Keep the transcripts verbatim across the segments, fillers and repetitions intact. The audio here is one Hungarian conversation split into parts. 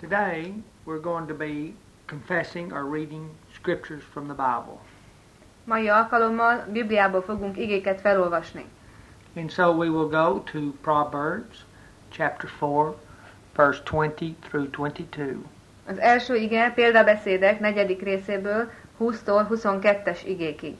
Today we're going to be confessing or reading scriptures from the Bible. Mai alkalommal Bibliából fogunk igéket felolvasni. And so we will go to Proverbs chapter four, verse twenty through twenty-two. Az első ige példabeszédek negyedik részéből húsztól huszonkettes igékig.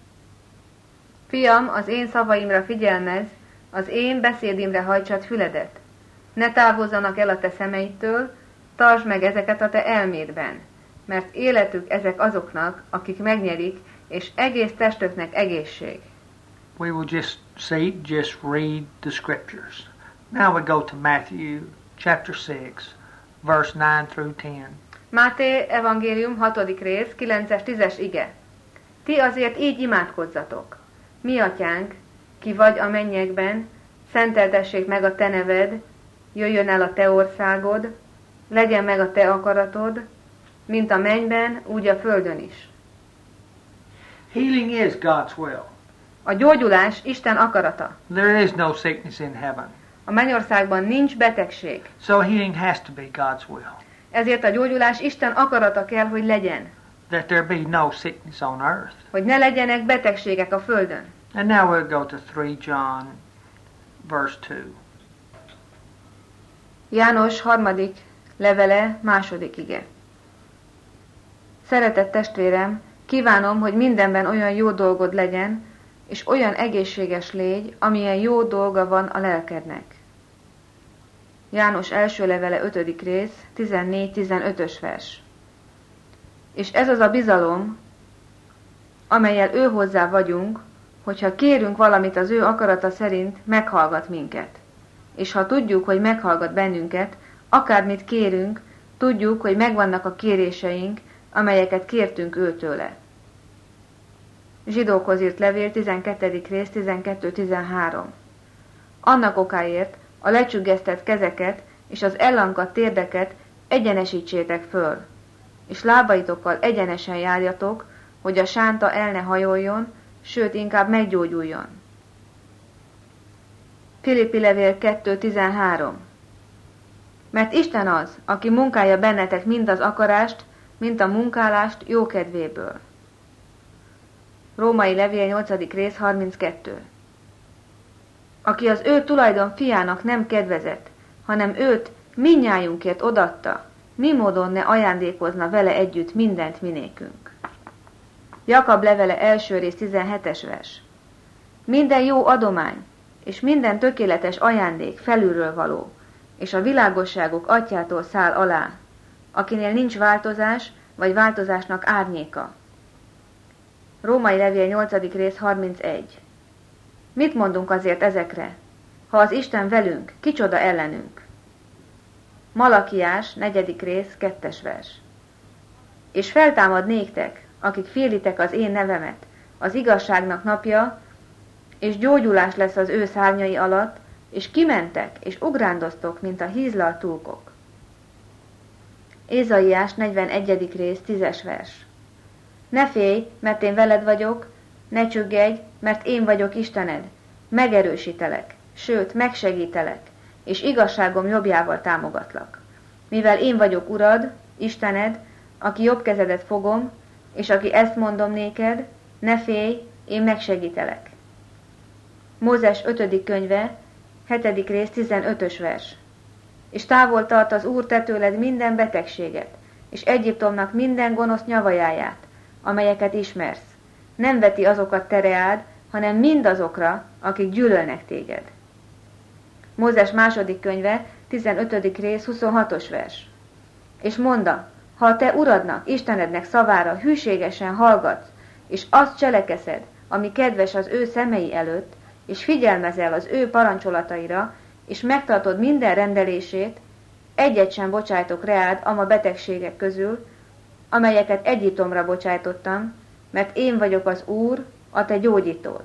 Fiam, az én szavaimra figyelmezz, az én beszédimre hajtsad füledet. Ne távozzanak el a te szemeidtől, tartsd meg ezeket a te elmédben, mert életük ezek azoknak, akik megnyerik, és egész testüknek egészség. We will just see, just read the scriptures. Now we go to Matthew chapter six, verse nine through ten. Máté evangélium hatodik rész, kilences tízes ige. Ti azért így imádkozzatok. Mi atyánk, ki vagy a mennyekben, szenteltessék meg a te neved, jöjjön el a te országod, legyen meg a te akaratod, mint a mennyben, úgy a földön is. Healing is God's will. A gyógyulás Isten akarata. There is no sickness in heaven. A mennyországban nincs betegség. So healing has to be God's will. Ezért a gyógyulás Isten akarata kell, hogy legyen. That there be no sickness on earth. Hogy ne legyenek betegségek a földön. And now we'll go to three John, verse two. János harmadik levele, második ige. Szeretett testvérem, kívánom, hogy mindenben olyan jó dolgod legyen, és olyan egészséges légy, amilyen jó dolga van a lelkednek. János első levele ötödik rész, tizennégy-tizenötös vers. És ez az a bizalom, amellyel ő hozzá vagyunk, hogyha kérünk valamit az ő akarata szerint, meghallgat minket. És ha tudjuk, hogy meghallgat bennünket, akármit kérünk, tudjuk, hogy megvannak a kéréseink, amelyeket kértünk őtőle. Zsidókhoz írt levél, tizenkettedik rész, tizenkettő-tizenhárom. Annak okáért a lecsüggesztett kezeket és az ellankadt térdeket egyenesítsétek föl, és lábaitokkal egyenesen járjatok, hogy a sánta el ne hajoljon, sőt inkább meggyógyuljon. Filippi levél kettő tizenhárom. Mert Isten az, aki munkálja bennetek mind az akarást, mint a munkálást jókedvéből. Római levél nyolcadik rész, harminckettő. Aki az ő tulajdon fiának nem kedvezett, hanem őt mindnyájunkért odatta, mi módon ne ajándékozna vele együtt mindent minékünk. Jakab levele első rész, tizenhetes vers. Minden jó adomány, és minden tökéletes ajándék felülről való, és a világosságok atyától száll alá, akinél nincs változás, vagy változásnak árnyéka. Római levél nyolcadik rész, harmincegy. Mit mondunk azért ezekre? Ha az Isten velünk, kicsoda ellenünk? Malakiás negyedik rész, kettes vers. És feltámad néktek, akik félitek az én nevemet, az igazságnak napja, és gyógyulás lesz az ő szárnyai alatt, és kimentek, és ugrándoztok, mint a hízlalt túlkok. Ézaiás negyvenegyedik rész, tízes vers. Ne félj, mert én veled vagyok, ne csüggedj, mert én vagyok Istened, megerősítelek, sőt, megsegítelek, és igazságom jobbjával támogatlak. Mivel én vagyok Urad, Istened, aki jobb kezedet fogom, és aki ezt mondom néked, ne félj, én megsegítelek. Mózes ötödik könyve, hetedik rész, tizenötös vers. És távol tart az Úr te tőled minden betegséget, és Egyiptomnak minden gonosz nyavajáját, amelyeket ismersz. Nem veti azokat te reád, hanem mindazokra, akik gyűlölnek téged. Mózes második könyve, tizenötödik rész, huszonhatos vers. És monda, ha a te Uradnak, Istenednek szavára hűségesen hallgatsz, és azt cselekeszed, ami kedves az ő szemei előtt, és figyelmezel az ő parancsolataira, és megtartod minden rendelését, egyet sem bocsájtok reád ama betegségek közül, amelyeket Egyiptomra bocsájtottam, mert én vagyok az Úr, a te gyógyítód.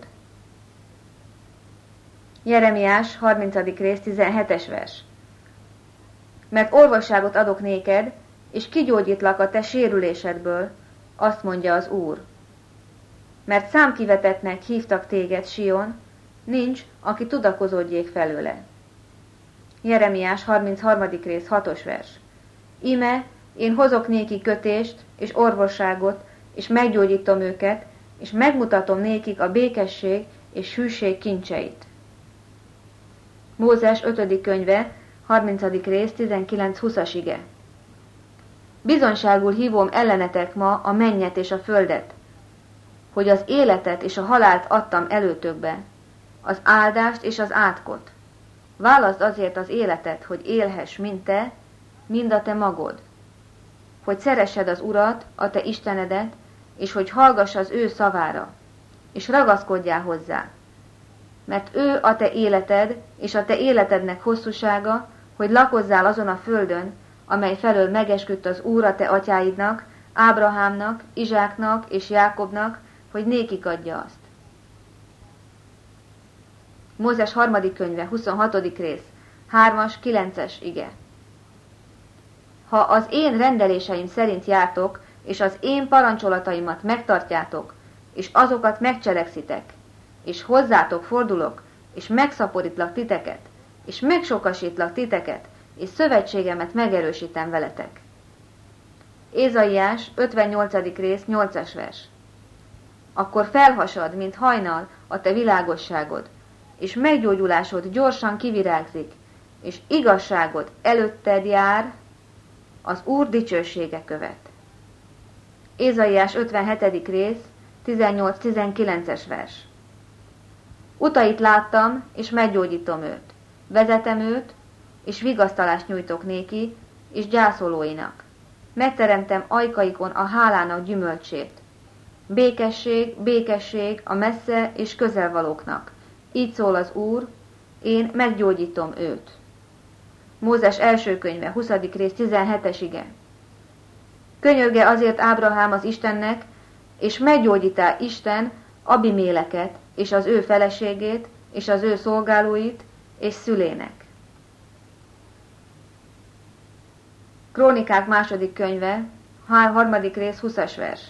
Jeremiás harmincadik rész, tizenhetes vers. Mert orvosságot adok néked, és kigyógyítlak a te sérülésedből, azt mondja az Úr. Mert számkivetettnek hívtak téged, Sion, nincs, aki tudakozódjék felőle. Jeremiás harmincharmadik rész, hatos vers. Íme, én hozok néki kötést és orvosságot, és meggyógyítom őket, és megmutatom nékik a békesség és hűség kincseit. Mózes ötödik könyve, harmincadik rész, tizenkilenc-húszas ige. Bizonyságul hívom ellenetek ma a mennyet és a földet, hogy az életet és a halált adtam előtökbe, az áldást és az átkot. Válaszd azért az életet, hogy élhess mind te, mind a te magod, hogy szeressed az Urat, a te Istenedet, és hogy hallgass az ő szavára, és ragaszkodjál hozzá, mert ő a te életed, és a te életednek hosszúsága, hogy lakozzál azon a földön, amely felől megesküdt az Úr a te atyáidnak, Ábrahámnak, Izsáknak és Jákobnak, hogy nékik adja azt. Mózes harmadik könyve, huszonhatodik rész, hármas, kilences ige. Ha az én rendeléseim szerint jártok, és az én parancsolataimat megtartjátok, és azokat megcselekszitek, és hozzátok fordulok, és megszaporítlak titeket, és megsokasítlak titeket, és szövetségemet megerősítem veletek. Ézaiás ötvennyolcadik rész, nyolcas vers. Akkor felhasad, mint hajnal, a te világosságod, és meggyógyulásod gyorsan kivirágzik, és igazságod előtted jár, az Úr dicsősége követ. Ézaiás ötvenhetedik rész, tizennyolc-tizenkilences vers. Utait láttam, és meggyógyítom őt. Vezetem őt, és vigasztalást nyújtok néki, és gyászolóinak. Megteremtem ajkaikon a hálának gyümölcsét. Békesség, békesség a messze és közelvalóknak. Így szól az Úr, én meggyógyítom őt. Mózes első könyve, huszadik rész, tizenhetes ige. Könyörge azért Ábrahám az Istennek, és meggyógyítá Isten Abiméleket, és az ő feleségét, és az ő szolgálóit, és szülének. Krónikák második könyve, harmadik rész, huszas vers.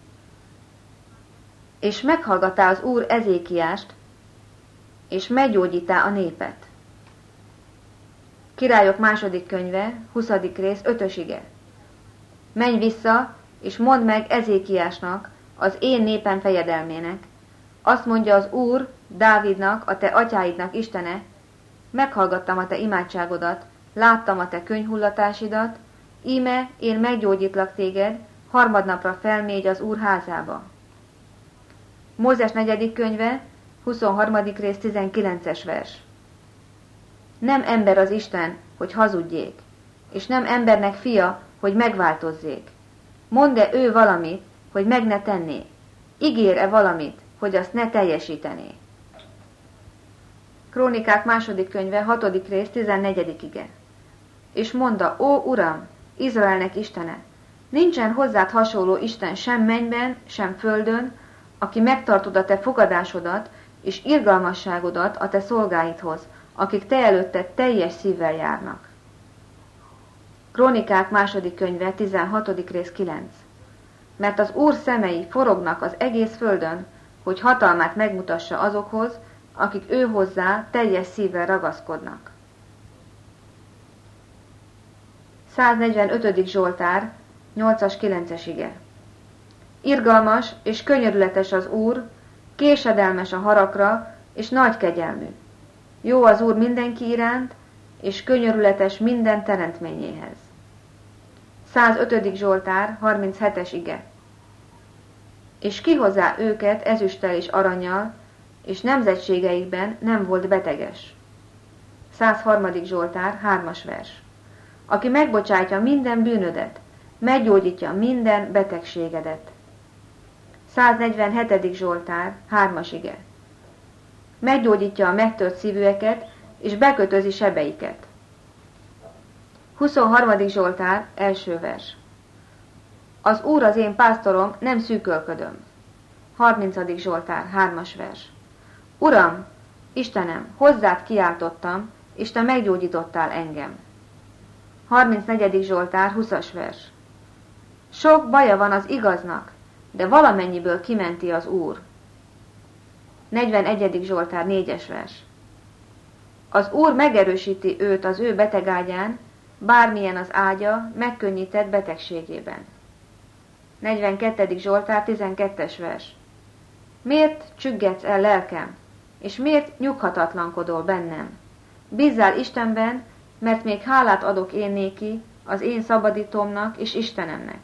És meghallgattá az Úr Ezékiást, és meggyógyítá a népet. Királyok második könyve, huszadik rész, ötös ige. Menj vissza, és mondd meg Ezékiásnak, az én népem fejedelmének. Azt mondja az Úr, Dávidnak, a te atyáidnak Istene, meghallgattam a te imádságodat, láttam a te könyhullatásidat, íme én meggyógyítlak téged, harmadnapra felmégy az Úr házába. Mózes negyedik könyve, huszonharmadik rész, tizenkilences vers. Nem ember az Isten, hogy hazudjék, és nem embernek fia, hogy megváltozzék. Mondd-e ő valamit, hogy meg ne tenné? Ígér-e valamit, hogy azt ne teljesítené? Krónikák második könyve, hatodik rész, tizennegyedik ige. És mondta, ó Uram, Izraelnek Istene, nincsen hozzád hasonló Isten sem mennyben, sem földön, aki megtartod a te fogadásodat és irgalmasságodat a te szolgáidhoz, akik te előtted teljes szívvel járnak. Krónikák második könyve, tizenhatodik rész, kilenc. Mert az Úr szemei forognak az egész földön, hogy hatalmát megmutassa azokhoz, akik ő hozzá teljes szívvel ragaszkodnak. száznegyvenötödik Zsoltár, nyolcas, kilences ige. Irgalmas és könyörületes az Úr, késedelmes a haragra, és nagy kegyelmű. Jó az Úr mindenki iránt, és könyörületes minden teremtményéhez. százötödik Zsoltár, harminchetes ige. És kihozzá őket ezüsttel és arannyal, és nemzetségeikben nem volt beteges. százharmadik Zsoltár, hármas vers. Aki megbocsátja minden bűnödet, meggyógyítja minden betegségedet. száznegyvenhetedik Zsoltár, hármas ige. Meggyógyítja a megtört szívűeket, és bekötözi sebeiket. huszonharmadik Zsoltár, első vers. Az Úr az én pásztorom, nem szűkölködöm. harmincadik Zsoltár, hármas vers. Uram, Istenem, hozzád kiáltottam, és te meggyógyítottál engem. harmincnegyedik Zsoltár, huszas vers. Sok baja van az igaznak, de valamennyiből kimenti az Úr. negyvenegyedik Zsoltár, négyes vers. Az Úr megerősíti őt az ő betegágyán, bármilyen az ágya, megkönnyített betegségében. negyvenkettedik Zsoltár, tizenkettes vers. Miért csüggetsz el, lelkem, és miért nyughatatlankodol bennem? Bízzál Istenben, mert még hálát adok én néki, az én szabadítómnak és Istenemnek.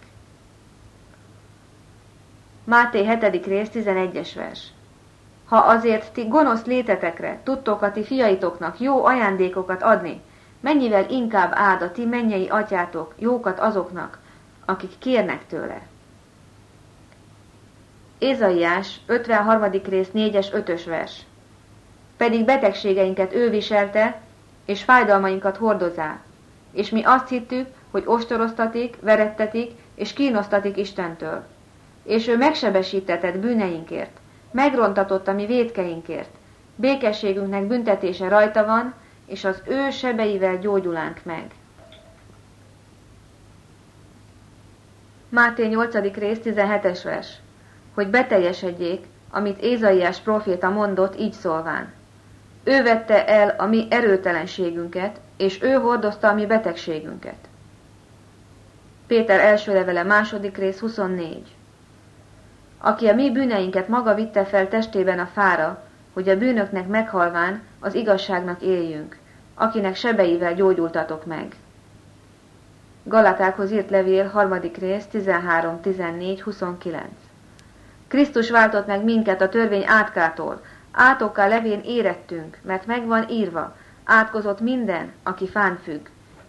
Máté hetedik rész, tizenegyes vers. Ha azért ti gonosz létetekre tudtok a ti fiaitoknak jó ajándékokat adni, mennyivel inkább áld a ti mennyei atyátok jókat azoknak, akik kérnek tőle. Ézaiás ötvenharmadik rész, négyes, ötös vers. Pedig betegségeinket ő viselte, és fájdalmainkat hordozá, és mi azt hittük, hogy ostoroztatik, verettetik, és kínosztatik Istentől. És ő megsebesítetett bűneinkért, megrontatott a mi vétkeinkért, békességünknek büntetése rajta van, és az ő sebeivel gyógyulánk meg. Máté nyolcadik rész, tizenhetes vers. Hogy beteljesedjék, amit Ézaiás próféta mondott, így szólván. Ő vette el a mi erőtelenségünket, és ő hordozta a mi betegségünket. Péter első levele, második rész, huszonnégy. Aki a mi bűneinket maga vitte fel testében a fára, hogy a bűnöknek meghalván az igazságnak éljünk, akinek sebeivel gyógyultatok meg. Galatákhoz írt levél, harmadik rész, tizenhárom, tizennégy, huszonkilenc. Krisztus váltott meg minket a törvény átkától, átokká levén érettünk, mert megvan írva, átkozott minden, aki fán függ,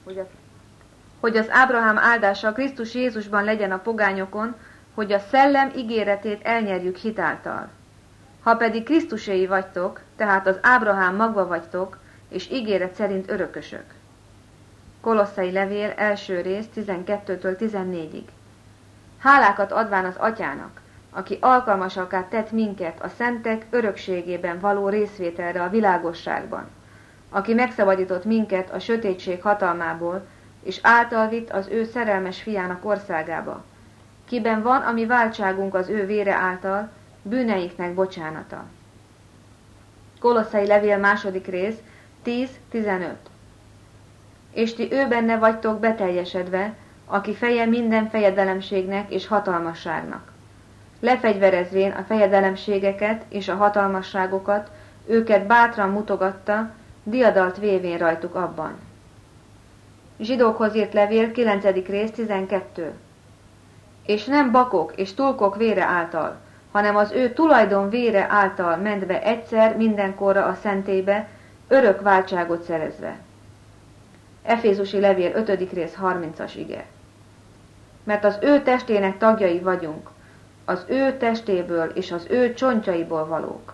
hogy az Ábrahám áldása Krisztus Jézusban legyen a pogányokon, hogy a szellem ígéretét elnyerjük hitáltal. Ha pedig Krisztuséi vagytok, tehát az Ábrahám magva vagytok, és ígéret szerint örökösök. Kolosszai levél, első rész, tizenkettőtől tizennégyig. Hálákat adván az Atyának, aki alkalmasakká tett minket a szentek örökségében való részvételre a világosságban, aki megszabadított minket a sötétség hatalmából, és által vitt az ő szerelmes fiának országába, kiben van a mi váltságunk az ő vére által, bűneinknek bocsánata. Kolosszai levél, második rész, tíz tizenöt. És ti ő benne vagytok beteljesedve, aki feje minden fejedelemségnek és hatalmasságnak. Lefegyverezvén a fejedelemségeket és a hatalmasságokat, őket bátran mutogatta, diadalt vévén rajtuk abban. Zsidókhoz írt levél, kilencedik rész, tizenkettő. És nem bakok és tulkok vére által, hanem az ő tulajdon vére által ment be egyszer mindenkorra a szentélybe, örök váltságot szerezve. Efézusi levél, ötödik rész, harmincas ige. Mert az ő testének tagjai vagyunk, az ő testéből és az ő csontjaiból valók.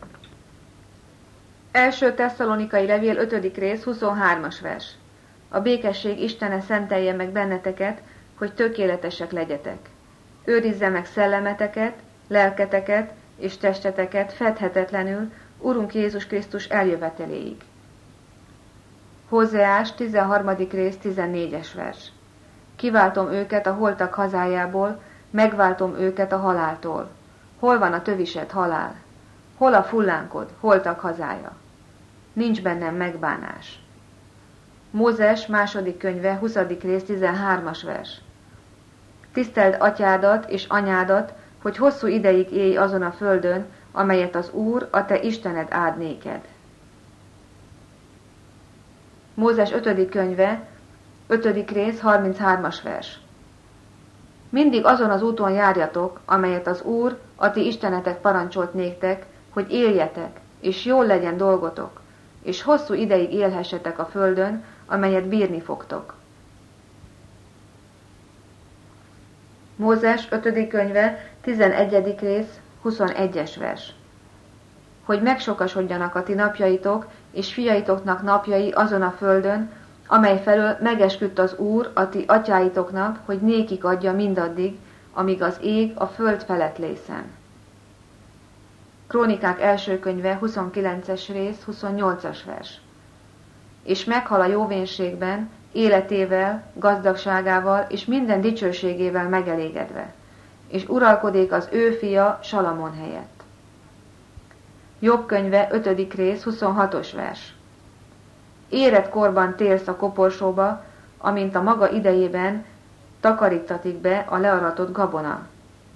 Első Tesszalonikai levél, ötödik rész, huszonhármas vers. A békesség Istene szentelje meg benneteket, hogy tökéletesek legyetek. Őrizze meg szellemeteket, lelketeket és testeteket fedhetetlenül Urunk Jézus Krisztus eljöveteléig. Hózeás, tizenharmadik rész, tizennégyes vers. Kiváltom őket a holtak hazájából, megváltom őket a haláltól. Hol van a tövised, halál? Hol a fullánkod, holtak hazája? Nincs bennem megbánás. Mózes második könyve, huszadik rész, tizenhármas vers. Tiszteld atyádat és anyádat, hogy hosszú ideig élj azon a földön, amelyet az Úr, a te Istened áld néked. Mózes ötödik könyve, ötödik rész, harminchármas vers. Mindig azon az úton járjatok, amelyet az Úr, a ti Istenetek parancsolt néktek, hogy éljetek, és jól legyen dolgotok, és hosszú ideig élhessetek a földön, amelyet bírni fogtok. Mózes ötödik könyve, tizenegyedik rész, huszonegyes vers. Hogy megsokasodjanak a ti napjaitok, és fiaitoknak napjai azon a földön, amely felől megesküdt az Úr a ti atyáitoknak, hogy nékik adja mindaddig, amíg az ég a föld felett lészen. Krónikák első könyve, huszonkilences rész, huszonnyolcas vers. És meghal a jóvénségben, életével, gazdagságával és minden dicsőségével megelégedve, és uralkodik az ő fia Salamon helyett. Jobb könyve, ötödik rész, huszonhatos vers. Érett korban térsz a koporsóba, amint a maga idejében takarítatik be a learatott gabona.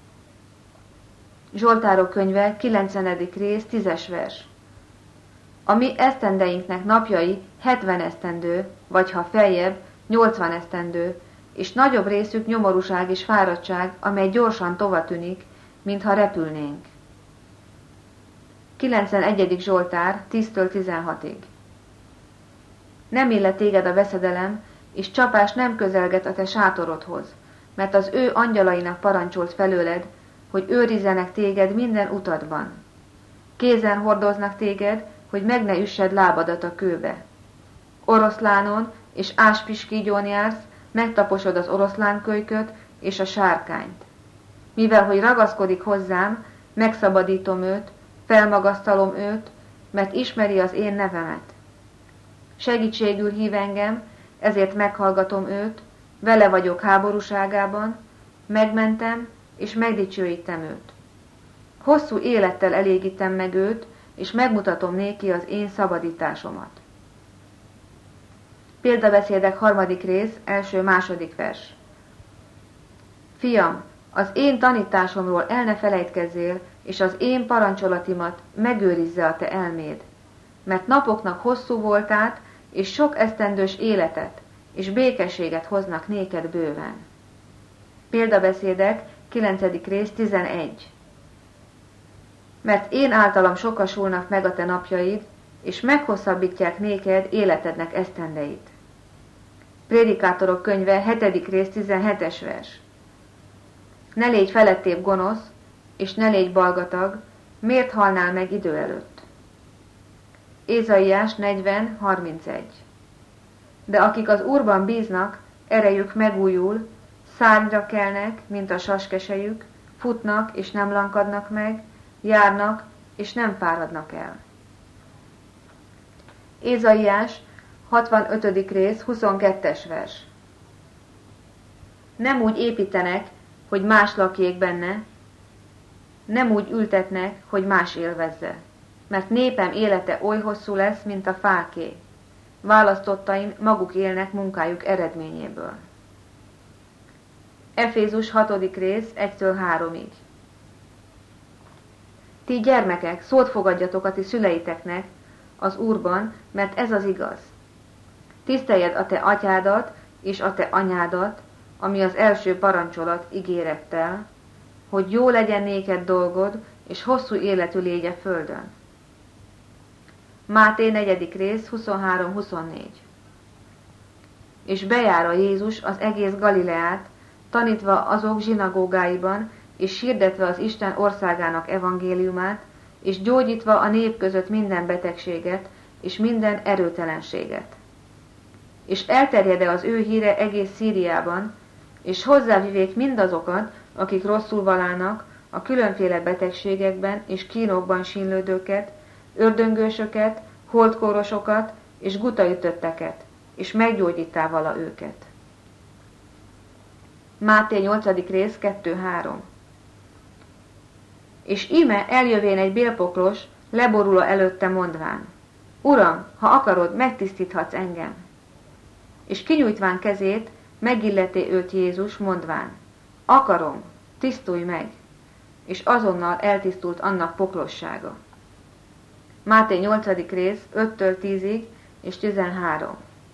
Zsoltárok könyve, kilencenedik rész, tízes vers. A mi esztendeinknek napjai hetven esztendő, vagy ha feljebb, nyolcvan esztendő, és nagyobb részük nyomorúság és fáradtság, amely gyorsan tovatűnik, mintha repülnénk. kilencvenegyedik Zsoltár, tíztől tizenhatig. Nem illet téged a veszedelem, és csapás nem közelget a te sátorodhoz, mert az ő angyalainak parancsolt felőled, hogy őrizzenek téged minden utadban. Kézen hordoznak téged, hogy meg ne üssed lábadat a kőbe. Oroszlánon és áspiskígyon jársz, megtaposod az oroszlánkölyköt és a sárkányt. Mivel, hogy ragaszkodik hozzám, megszabadítom őt, felmagasztalom őt, mert ismeri az én nevemet. Segítségül hív engem, ezért meghallgatom őt, vele vagyok háborúságában, megmentem és megdicsőítem őt. Hosszú élettel elégítem meg őt, és megmutatom néki az én szabadításomat. Példabeszédek harmadik rész, első-második vers. Fiam, az én tanításomról el ne felejtkezzél, és az én parancsolatimat megőrizze a te elméd, mert napoknak hosszú voltát, és sok esztendős életet, és békességet hoznak néked bőven. Példabeszédek, kilencedik rész, tizenegy. Mert én általam sokasulnak meg a te napjaid, és meghosszabbítják néked életednek esztendeit. Prédikátorok könyve, hetedik rész, tizenhetes vers. Ne légy felettébb gonosz, és ne légy balgatag, miért halnál meg idő előtt? Ézaiás negyven, harmincegy. De akik az Úrban bíznak, erejük megújul, szárnyra kelnek, mint a saskesejük, futnak és nem lankadnak meg, járnak és nem fáradnak el. Ézaiás hatvanötödik rész, huszonkettes vers. Nem úgy építenek, hogy más lakjék benne, nem úgy ültetnek, hogy más élvezze, mert népem élete oly hosszú lesz, mint a fáké. Választottaim maguk élnek munkájuk eredményéből. Efézus hatodik rész, egytől háromig. Ti gyermekek, szót fogadjatok a ti szüleiteknek az Úrban, mert ez az igaz. Tiszteljed a te atyádat és a te anyádat, ami az első parancsolat ígérettel, hogy jó legyen néked dolgod, és hosszú életű légy a földön. Máté negyedik rész, huszonhárom-huszonnégy. És bejárja Jézus az egész Galileát, tanítva azok zsinagógáiban, és hirdetve az Isten országának evangéliumát, és gyógyítva a nép között minden betegséget, és minden erőtelenséget. És elterjede az ő híre egész Szíriában, és hozzávivék mindazokat, akik rosszul valának, a különféle betegségekben és kínokban sínlődőket, ördöngősöket, holdkórosokat és gutaütötteket, és meggyógyítá vala őket. Máté nyolcadik rész, kettő-három. És íme eljövén egy bélpoklos, leborul előtte mondván: Uram, ha akarod, megtisztíthatsz engem. És kinyújtván kezét, megilleté őt Jézus, mondván: Akarom, tisztulj meg! És azonnal eltisztult annak poklossága. Máté nyolcadik rész, öttől tízig és tizenhárom.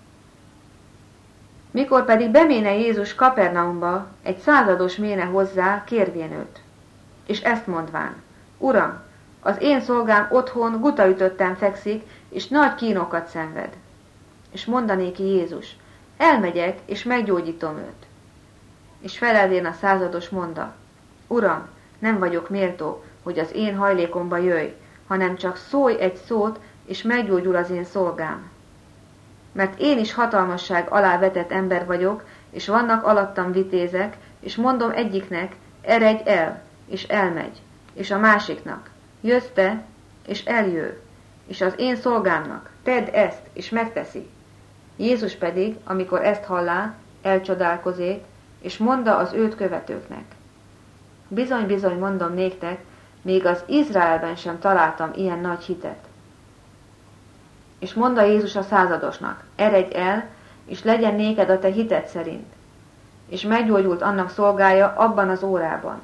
Mikor pedig beméne Jézus Kapernaumba, egy százados méne hozzá, kérvén őt. És ezt mondván: Uram, az én szolgám otthon gutaütötten fekszik, és nagy kínokat szenved. És mondanéki Jézus: Elmegyek, és meggyógyítom őt. És felelvén a százados monda: Uram, nem vagyok méltó, hogy az én hajlékomba jöjj, hanem csak szólj egy szót, és meggyógyul az én szolgám. Mert én is hatalmasság alá vetett ember vagyok, és vannak alattam vitézek, és mondom egyiknek: eredj el, és elmegy, és a másiknak: jössz te, és eljő, és az én szolgámnak: tedd ezt, és megteszi. Jézus pedig, amikor ezt hallá, elcsodálkozék, és mondta az őt követőknek: Bizony-bizony mondom néktek, még az Izraelben sem találtam ilyen nagy hitet. És mondta Jézus a századosnak: Eredj el, és legyen néked a te hited szerint. És meggyógyult annak szolgája abban az órában.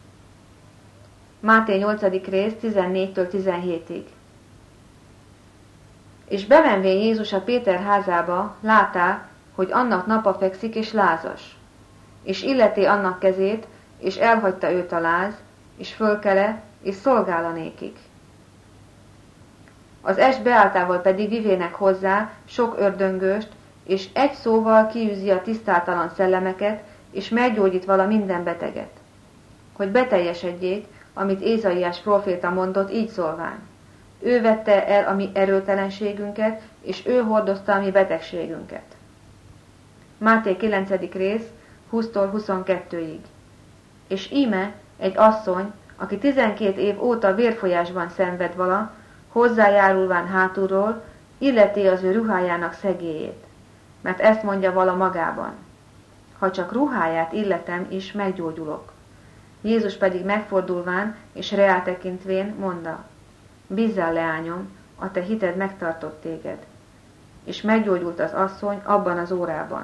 Máté nyolcadik rész tizennégytől tizenhétig. És bemenvén Jézus a Péter házába, látá, hogy annak napa fekszik és lázas. És illeti annak kezét, és elhagyta őt a láz, és fölkele, és szolgála nékik. Az est beáltával pedig vivének hozzá sok ördöngöst, és egy szóval kiűzi a tisztátalan szellemeket, és meggyógyít vala minden beteget. Hogy beteljesedjék, amit Ézaiás próféta mondott így szólván. Ő vette el a mi erőtelenségünket, és ő hordozta a mi betegségünket. Máté kilencedik rész, húsztól huszonkettőig. És íme egy asszony, aki tizenkét év óta vérfolyásban szenved vala, hozzájárulván hátulról, illeti az ő ruhájának szegélyét, mert ezt mondja vala magában. Ha csak ruháját illetem is, meggyógyulok. Jézus pedig megfordulván és reáltekintvén mondta, bízzál, leányom, a te hited megtartott téged. És meggyógyult az asszony abban az órában.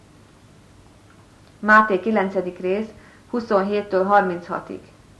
Máté kilencedik rész, huszonhéttől harminchatig.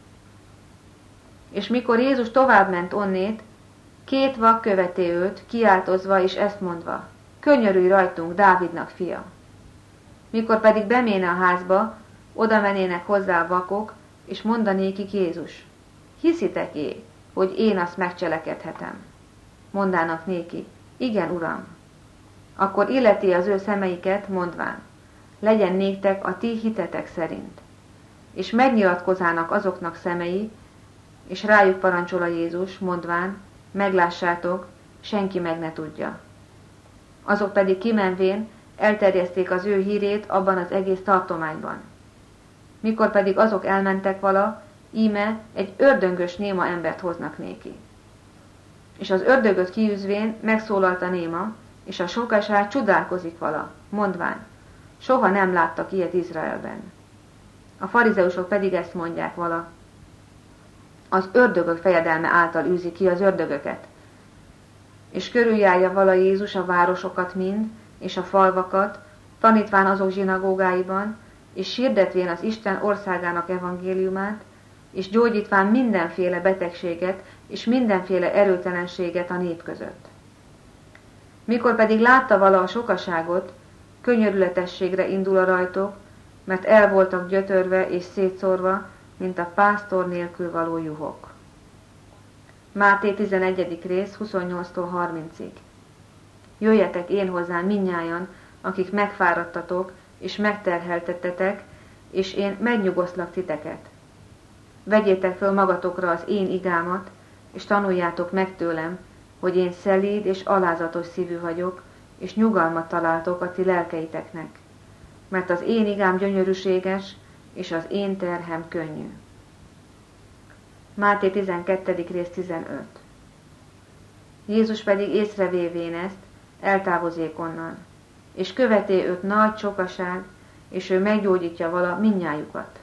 És mikor Jézus továbbment onnét, két vak követé őt, kiáltozva és ezt mondva, könyörülj rajtunk, Dávidnak fia. Mikor pedig beméne a házba, oda menének hozzá a vakok, és mondanékik Jézus, hiszitek-é, hogy én azt megcselekedhetem? Mondának néki, igen, Uram. Akkor illeti az ő szemeiket, mondván, legyen néktek a ti hitetek szerint. És megnyilatkozának azoknak szemei, és rájuk parancsol a Jézus, mondván, meglássátok, senki meg ne tudja. Azok pedig kimenvén elterjeszték az ő hírét abban az egész tartományban. Mikor pedig azok elmentek vala, íme egy ördöngös néma embert hoznak néki. És az ördögöt kiűzvén megszólalt a néma, és a sokaság csodálkozik vala, mondván, soha nem láttak ilyet Izraelben. A farizeusok pedig ezt mondják vala, az ördögök fejedelme által űzi ki az ördögöket. És körüljárja vala Jézus a városokat mind, és a falvakat, tanítván azok zsinagógáiban, és hirdetvén az Isten országának evangéliumát, és gyógyítván mindenféle betegséget, és mindenféle erőtelenséget a nép között. Mikor pedig látta vala a sokaságot, könyörületességre indul a rajtok, mert el voltak gyötörve és szétszórva, mint a pásztor nélkül való juhok. Máté tizenegyedik rész, huszonnyolctól harmincig. Jöjjetek én hozzám mindnyájan, akik megfáradtatok, és megterheltettetek, és én megnyugosztlak titeket. Vegyétek föl magatokra az én igámat, és tanuljátok meg tőlem, hogy én szelíd és alázatos szívű vagyok, és nyugalmat találtok a ti lelkeiteknek. Mert az én igám gyönyörűséges, és az én terhem könnyű. Máté tizenkettedik rész tizenöt. Jézus pedig észrevévén ezt, eltávozék onnan, és követé őt nagy sokaság, és ő meggyógyítja vala mindnyájukat.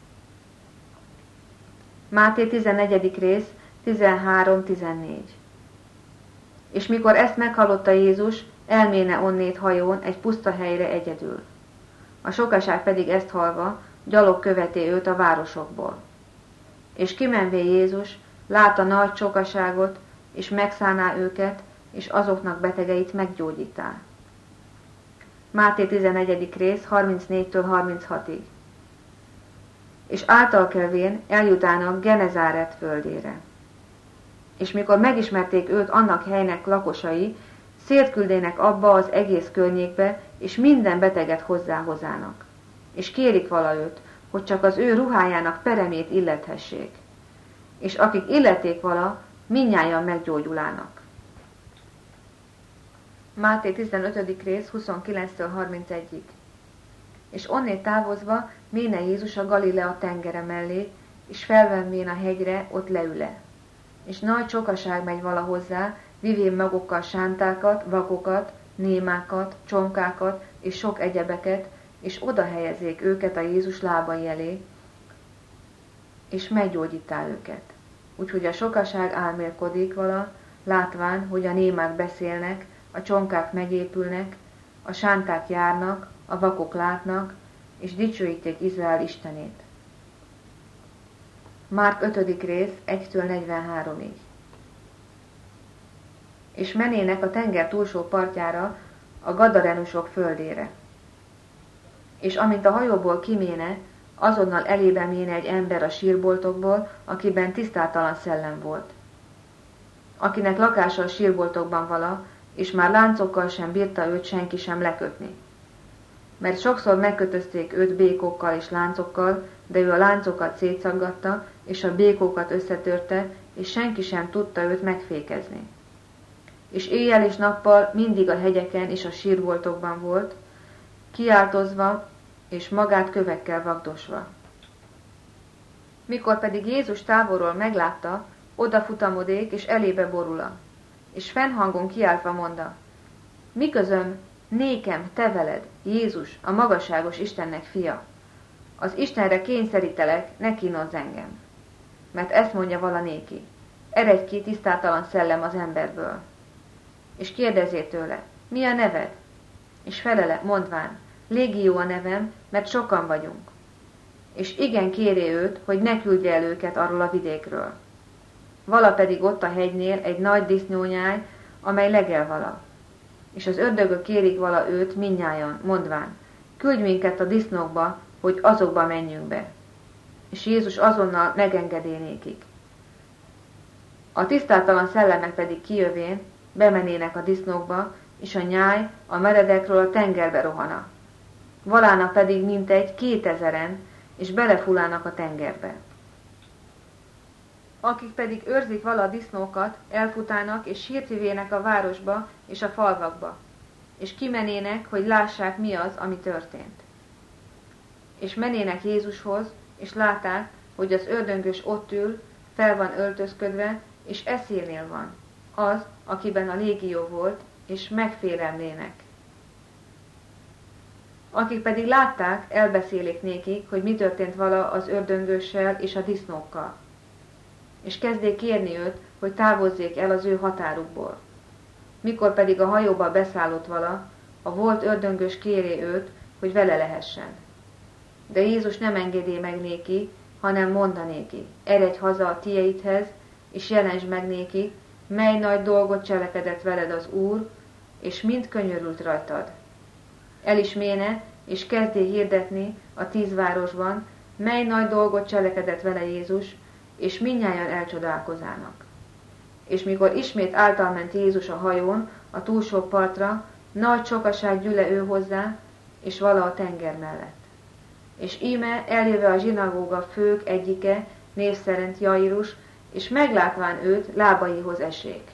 Máté tizennegyedik rész, tizenhárom tizennégy. És mikor ezt meghallotta Jézus, elméne onnét hajón egy puszta helyre egyedül. A sokaság pedig ezt hallva, gyalog követé őt a városokból. És kimenvé Jézus, látta nagy sokaságot, és megszállná őket, és azoknak betegeit meggyógyítá. Máté tizennegyedik rész, harmincnégytől harminchatig. És általkelvén eljutának Genezáret földére. És mikor megismerték őt annak helynek lakosai, szétküldének abba az egész környékbe, és minden beteget hozzáhozának. És kérik vala őt, hogy csak az ő ruhájának peremét illethessék. És akik illeték vala, mindnyájan meggyógyulának. Máté tizenötödik rész, huszonkilenctől harmincegyig. És onnét távozva méne Jézus a Galilea tengere mellé, és felvenvén a hegyre, ott leüle. És nagy sokaság megy vala hozzá, vivén magukkal sántákat, vakokat, némákat, csonkákat és sok egyebeket, és oda helyezék őket a Jézus lábai elé, és meggyógyítál őket. Úgyhogy a sokaság álmélkodik vala, látván, hogy a némák beszélnek, a csonkák megépülnek, a sánták járnak, a vakok látnak, és dicsőíték Izrael Istenét. Márk ötödik rész, egytől negyvenháromig. És menének a tenger túlsó partjára, a gadarenusok földére. És amint a hajóból kiméne, azonnal elébe méne egy ember a sírboltokból, akiben tisztátalan szellem volt. Akinek lakása a sírboltokban vala, és már láncokkal sem bírta őt senki sem lekötni. Mert sokszor megkötözték őt békokkal és láncokkal, de ő a láncokat szétszaggatta, és a békókat összetörte, és senki sem tudta őt megfékezni. És éjjel és nappal mindig a hegyeken és a sírboltokban volt, kiáltozva és magát kövekkel vagdosva. Mikor pedig Jézus távolról meglátta, odafutamodék és elébe borula, és fennhangon kiáltva mondta: mi közöm nékem, te veled, Jézus, a magasságos Istennek fia? Az Istenre kényszerítelek, ne kínozz engem. Mert ezt mondja vala néki: eredj ki tisztátalan szellem az emberből. És kérdezé tőle: mi a neved? És felele, mondván: Légió a nevem, mert sokan vagyunk. És igen kérje őt, hogy ne küldje el őket arról a vidékről. Vala pedig ott a hegynél egy nagy disznónyáj, amely legel vala. És az ördögök kérik vala őt mindnyájan, mondván: küldj minket a disznókba, hogy azokba menjünk be. És Jézus azonnal megengedé nékik. A tisztátalan szellemek pedig kijövén, bemenének a disznókba, és a nyáj a meredekről a tengerbe rohana. Valának pedig mintegy kétezeren, és belefulának a tengerbe. Akik pedig őrzik vala a disznókat, elfutának és sírcivének a városba és a falvakba, és kimenének, hogy lássák, mi az, ami történt. És menének Jézushoz, és látták, hogy az ördöngös ott ül, fel van öltözködve, és eszénél van, az, akiben a légió volt, és megfélemlének. Akik pedig látták, elbeszélik nékik, hogy mi történt vala az ördöngössel és a disznókkal. És kezdték kérni őt, hogy távozzék el az ő határukból. Mikor pedig a hajóba beszállott vala, a volt ördöngös kéré őt, hogy vele lehessen. De Jézus nem engedé meg néki, hanem mondanéki: eredj haza a tieidhez, és jelentsd meg néki, mely nagy dolgot cselekedett veled az Úr, és mind könyörült rajtad. El is méne, és kezdé hirdetni a tíz városban, mely nagy dolgot cselekedett vele Jézus, és mindnyájan elcsodálkozának. És mikor ismét általment Jézus a hajón, a túlsó partra, nagy sokaság gyűle ő hozzá, és vala a tenger mellett. És íme eljöve a zsinagóga fők egyike, név szerint Jairus, és meglátván őt, lábaihoz esék.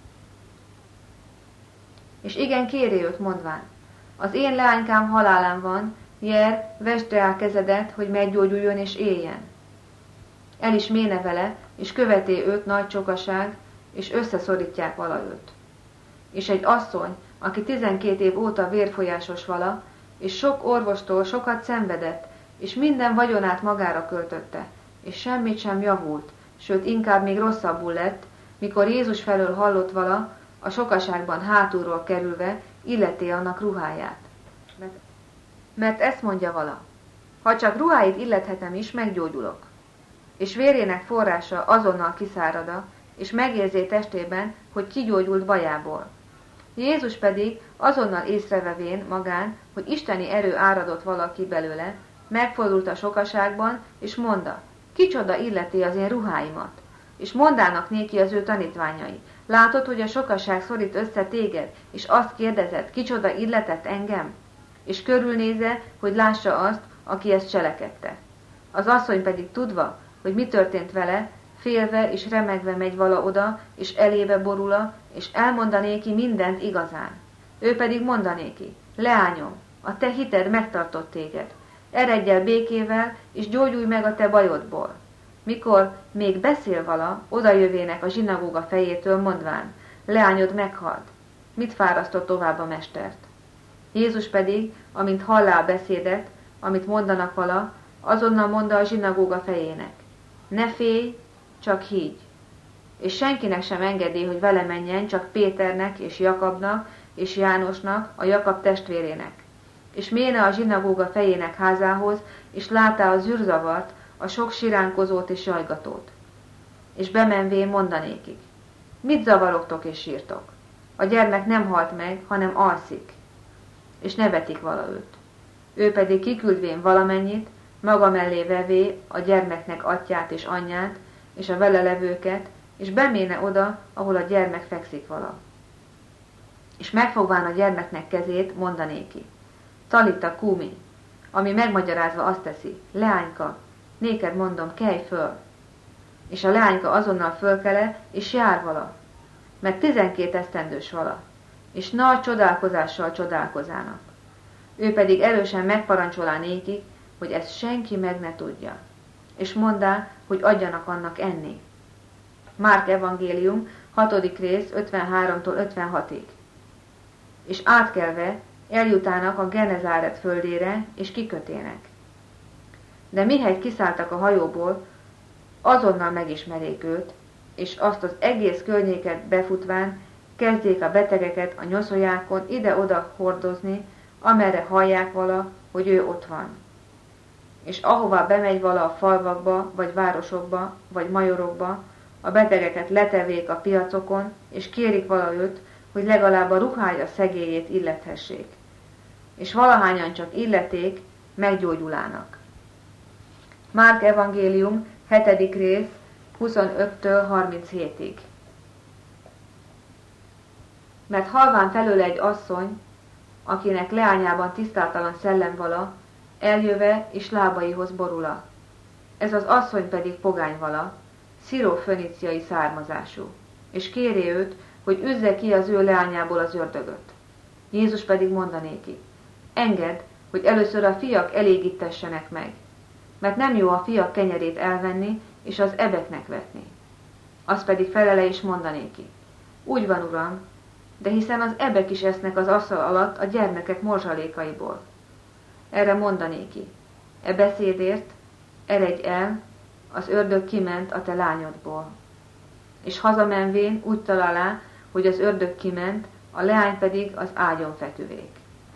És igen kéri őt, mondván: az én leánykám halálán van, jer, vesd rá kezedet, hogy meggyógyuljon és éljen. El is méne vele, és követé őt nagy csokaság, és összeszorítják vala őt. És egy asszony, aki tizenkét év óta vérfolyásos vala, és sok orvostól sokat szenvedett, és minden vagyonát magára költötte, és semmit sem javult, sőt inkább még rosszabbul lett, mikor Jézus felől hallott vala, a sokaságban hátulról kerülve illeté annak ruháját. Mert, mert ezt mondja vala: ha csak ruháit illethetem is, meggyógyulok. És vérének forrása azonnal kiszárada, és megérzé testében, hogy kigyógyult bajából. Jézus pedig azonnal észrevevén magán, hogy isteni erő áradott valaki belőle, megfordult a sokaságban, és mondta: kicsoda illeti az én ruháimat? És mondának néki az ő tanítványai: látod, hogy a sokaság szorít össze téged, és azt kérdezed: kicsoda illetett engem? És körülnéze, hogy lássa azt, aki ezt cselekedte. Az asszony pedig tudva, hogy mi történt vele, félve és remegve megy vala oda, és elébe borula, és elmondanéki mindent igazán. Ő pedig mondanéki: leányom, a te hited megtartott téged. Eredj el békével, és gyógyulj meg a te bajodból. Mikor még beszél vala, odajövének a zsinagóga fejétől, mondván: leányod meghalt. Mit fárasztott tovább a mestert? Jézus pedig, amint hallá a beszédet, amit mondanak vala, azonnal mondta a zsinagóga fejének: ne félj, csak higgy. És senkinek sem engedi, hogy vele menjen, csak Péternek és Jakabnak, és Jánosnak, a Jakab testvérének. És méne a zsinagóga fejének házához, és látá a zűrzavart, a sok siránkozót és jajgatót. És bemenvén mondanékik: mit zavarogtok és sírtok? A gyermek nem halt meg, hanem alszik. És nevetik vala őt. Ő pedig kiküldvén valamennyit, maga mellé vevé a gyermeknek atyát és anyját, és a vele levőket, és beméne oda, ahol a gyermek fekszik vala. És megfogván a gyermeknek kezét, mondanéki: Talita kumi, ami megmagyarázva azt teszi: leányka, néked mondom, kelj föl. És a leányka azonnal fölkele, és jár vala, mert tizenkét esztendős vala, és nagy csodálkozással csodálkozának. Ő pedig erősen megparancsolá nékik, hogy ezt senki meg ne tudja, és mondá, hogy adjanak annak enni. Márk evangélium, hatodik rész, ötvenháromtól ötvenhatig. És átkelve eljutának a Genezáret földére, és kikötének. De mihegy kiszálltak a hajóból, azonnal megismerék őt, és azt az egész környéket befutván kezdjék a betegeket a nyoszójákon ide-oda hordozni, amerre hallják vala, hogy ő ott van. És ahová bemegy vala a falvakba, vagy városokba, vagy majorokba, a betegeket letevék a piacokon, és kérik vala őt, hogy legalább a ruhája szegélyét illethessék. És valahányan csak illeték, meggyógyulának. Márk evangélium, hetedik rész, huszonöttől harminchétig. Mert halván felőle egy asszony, akinek leányában tisztátalan szellem vala, eljöve és lábaihoz borula. Ez az asszony pedig pogány vala, sziró-föníciai származású, és kéri őt, hogy üzze ki az ő leányából az ördögöt. Jézus pedig mondanéki: engedd, hogy először a fiak elégítessenek meg, mert nem jó a fiak kenyerét elvenni, és az ebeknek vetni. Az pedig felele is mondanéki: úgy van, uram, de hiszen az ebek is esznek az asztal alatt a gyermekek morzsalékaiból. Erre mondanéki: e beszédért eredj el, az ördög kiment a te lányodból. És hazamenvén úgy találá, hogy az ördög kiment, a leány pedig az ágyon feküvék.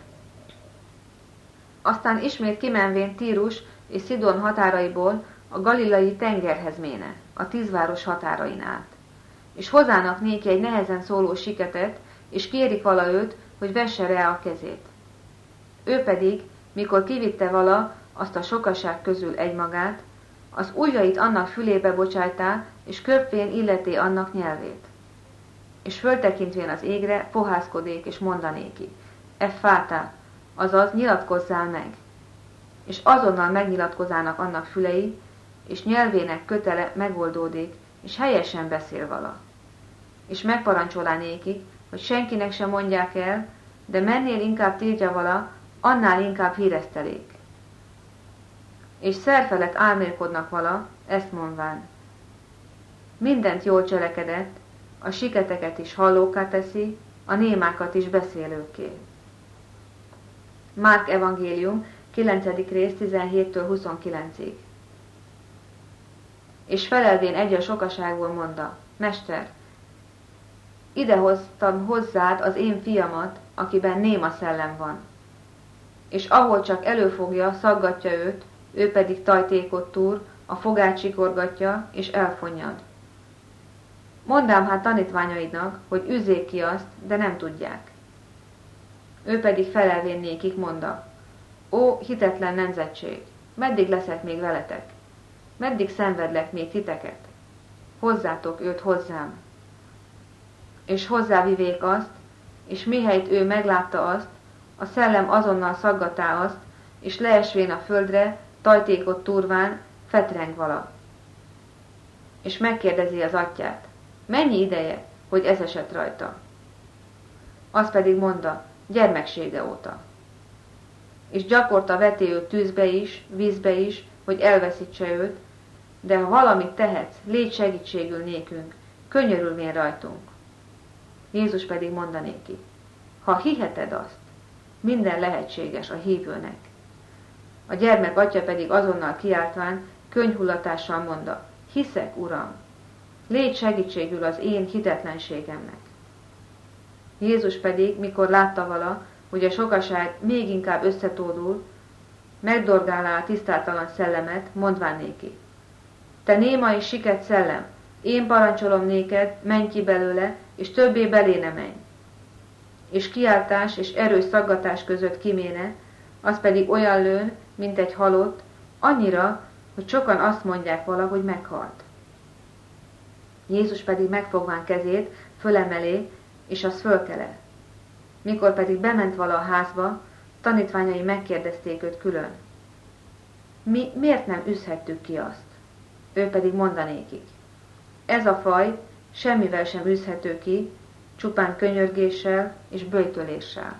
Aztán ismét kimenvén Tírus és Szidon határaiból a galilai tengerhez méne, a tízváros határain át. És hozzának néki egy nehezen szóló siketet, és kérik vala őt, hogy vesse rá a kezét. Ő pedig, mikor kivitte vala azt a sokaság közül egymagát, az ujjait annak fülébe bocsájtá, és köpvén illeté annak nyelvét. És föltekintvén az égre, fohászkodék, és mondanéki: Effátá, azaz nyilatkozzál meg. És azonnal megnyilatkozának annak fülei, és nyelvének kötele megoldódik, és helyesen beszél vala. És megparancsolá nékik, hogy senkinek sem mondják el, de mennél inkább tiltja vala, annál inkább híresztelék. És szerfelett álmélkodnak vala, ezt mondván: mindent jól cselekedett, a siketeket is hallóká teszi, a némákat is beszélőkké. Márk evangélium, kilencedik rész, tizenhéttől huszonkilencig. És felelvén egy a sokaságból mondta: Mester, idehoztam hozzád az én fiamat, akiben néma szellem van. És ahol csak előfogja, szaggatja őt, ő pedig tajtékot túr, a fogát csikorgatja, és elfonnyad. Mondám hát tanítványaidnak, hogy üzzék ki azt, de nem tudják. Ő pedig felelvén nékik monda: Ó, hitetlen nemzetség, meddig leszek még veletek? Meddig szenvedlek még titeket? Hozzátok őt hozzám. És hozzávivék azt, és mihelyt ő meglátta azt, a szellem azonnal szaggatá azt, és leesvén a földre, tajtékot turván, fetreng vala. És megkérdezi az atyát: mennyi ideje, hogy ez esett rajta? Az pedig mondta: gyermeksége óta. És gyakorta veti őt tűzbe is, vízbe is, hogy elveszítse őt, de ha valamit tehetsz, légy segítségül nékünk, könyörülvén rajtunk. Jézus pedig mondanéki: ha hiheted azt, minden lehetséges a hívőnek. A gyermek atya pedig azonnal kiáltván, könnyhullatással mondta: hiszek, Uram, légy segítségül az én hitetlenségemnek. Jézus pedig, mikor látta vala, hogy a sokaság még inkább összetódul, megdorgálá a tisztátalan szellemet, mondván néki: te néma és siket szellem, én parancsolom néked, menj ki belőle, és többé belé ne menj. És kiáltás és erős szaggatás között kiméne, az pedig olyan lőn, mint egy halott, annyira, hogy sokan azt mondják vala, hogy meghalt. Jézus pedig megfogván kezét, fölemelé, és az fölkele. Mikor pedig bement vala a házba, tanítványai megkérdezték őt külön: mi miért nem üzhettük ki azt? Ő pedig mondanékik: ez a faj semmivel sem üzhető ki, csupán könyörgéssel és böjtöléssel.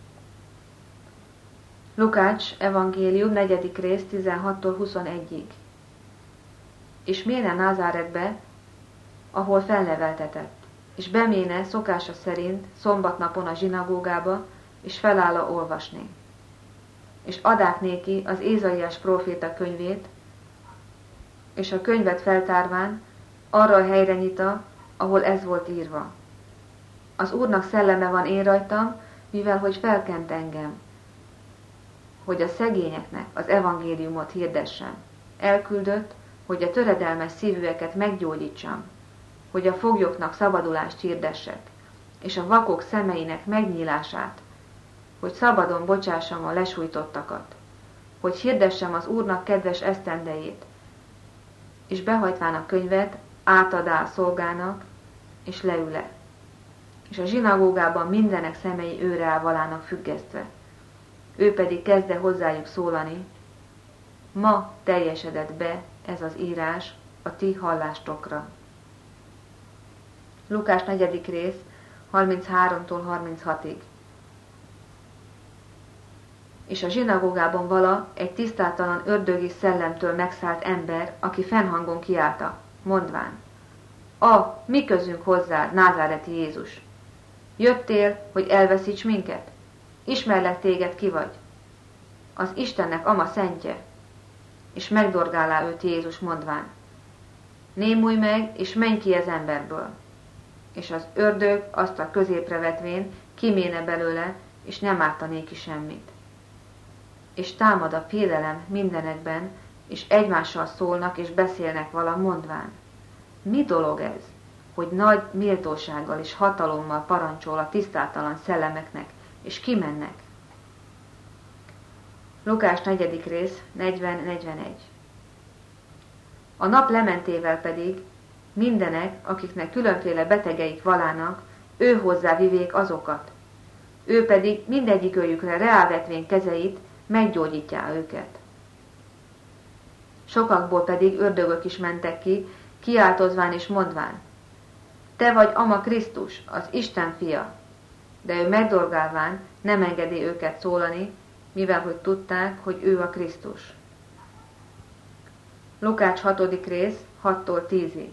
Lukács evangélium negyedik rész tizenhattól huszonegyig. És méne Názáretbe, ahol felneveltetett, és beméne szokása szerint szombatnapon a zsinagógába, és feláll olvasni. És adák néki az Ézaiás próféta könyvét, és a könyvet feltárván arra a helyre nyita, ahol ez volt írva: az Úrnak szelleme van én rajtam, mivel hogy felkent engem, hogy a szegényeknek az evangéliumot hirdessem. Elküldött, hogy a töredelmes szívűeket meggyógyítsam, hogy a foglyoknak szabadulást hirdessek, és a vakok szemeinek megnyílását, hogy szabadon bocsássam a lesújtottakat, hogy hirdessem az Úrnak kedves esztendejét, és behajtván a könyvet átadá a szolgának, és leüle. És a zsinagógában mindenek szemei őre áll valának függesztve. Ő pedig kezdte hozzájuk szólani: ma teljesedett be ez az írás a ti hallástokra. Lukás negyedik rész, harmincháromtól harminchatig. És a zsinagógában vala egy tisztátalan ördögi szellemtől megszállt ember, aki fennhangon kiálta, mondván: a, mi közünk hozzád, názáreti Jézus? Jöttél, hogy elveszíts minket? Ismerlek téged, ki vagy? Az Istennek ama szentje. És megdorgálá őt Jézus, mondván: némulj meg, és menj ki az emberből. És az ördög azt a középre vetvén kiméne belőle, és nem árta néki semmit. És támad a félelem mindenekben, és egymással szólnak és beszélnek vala, mondván: mi dolog ez, hogy nagy méltósággal és hatalommal parancsol a tisztátalan szellemeknek, és kimennek? Lukás negyedik rész, negyven-negyvenegy. A nap lementével pedig mindenek, akiknek különféle betegeik valának, ő hozzá vivék azokat. Ő pedig mindegyikőjükre reálvetvén kezeit, meggyógyítja őket. Sokakból pedig ördögök is mentek ki, kiáltozván és mondván: te vagy ama Krisztus, az Isten fia. De ő megdorgálván nem engedi őket szólani, mivel hogy tudták, hogy ő a Krisztus. Lukács hatodik rész, hattól tízig.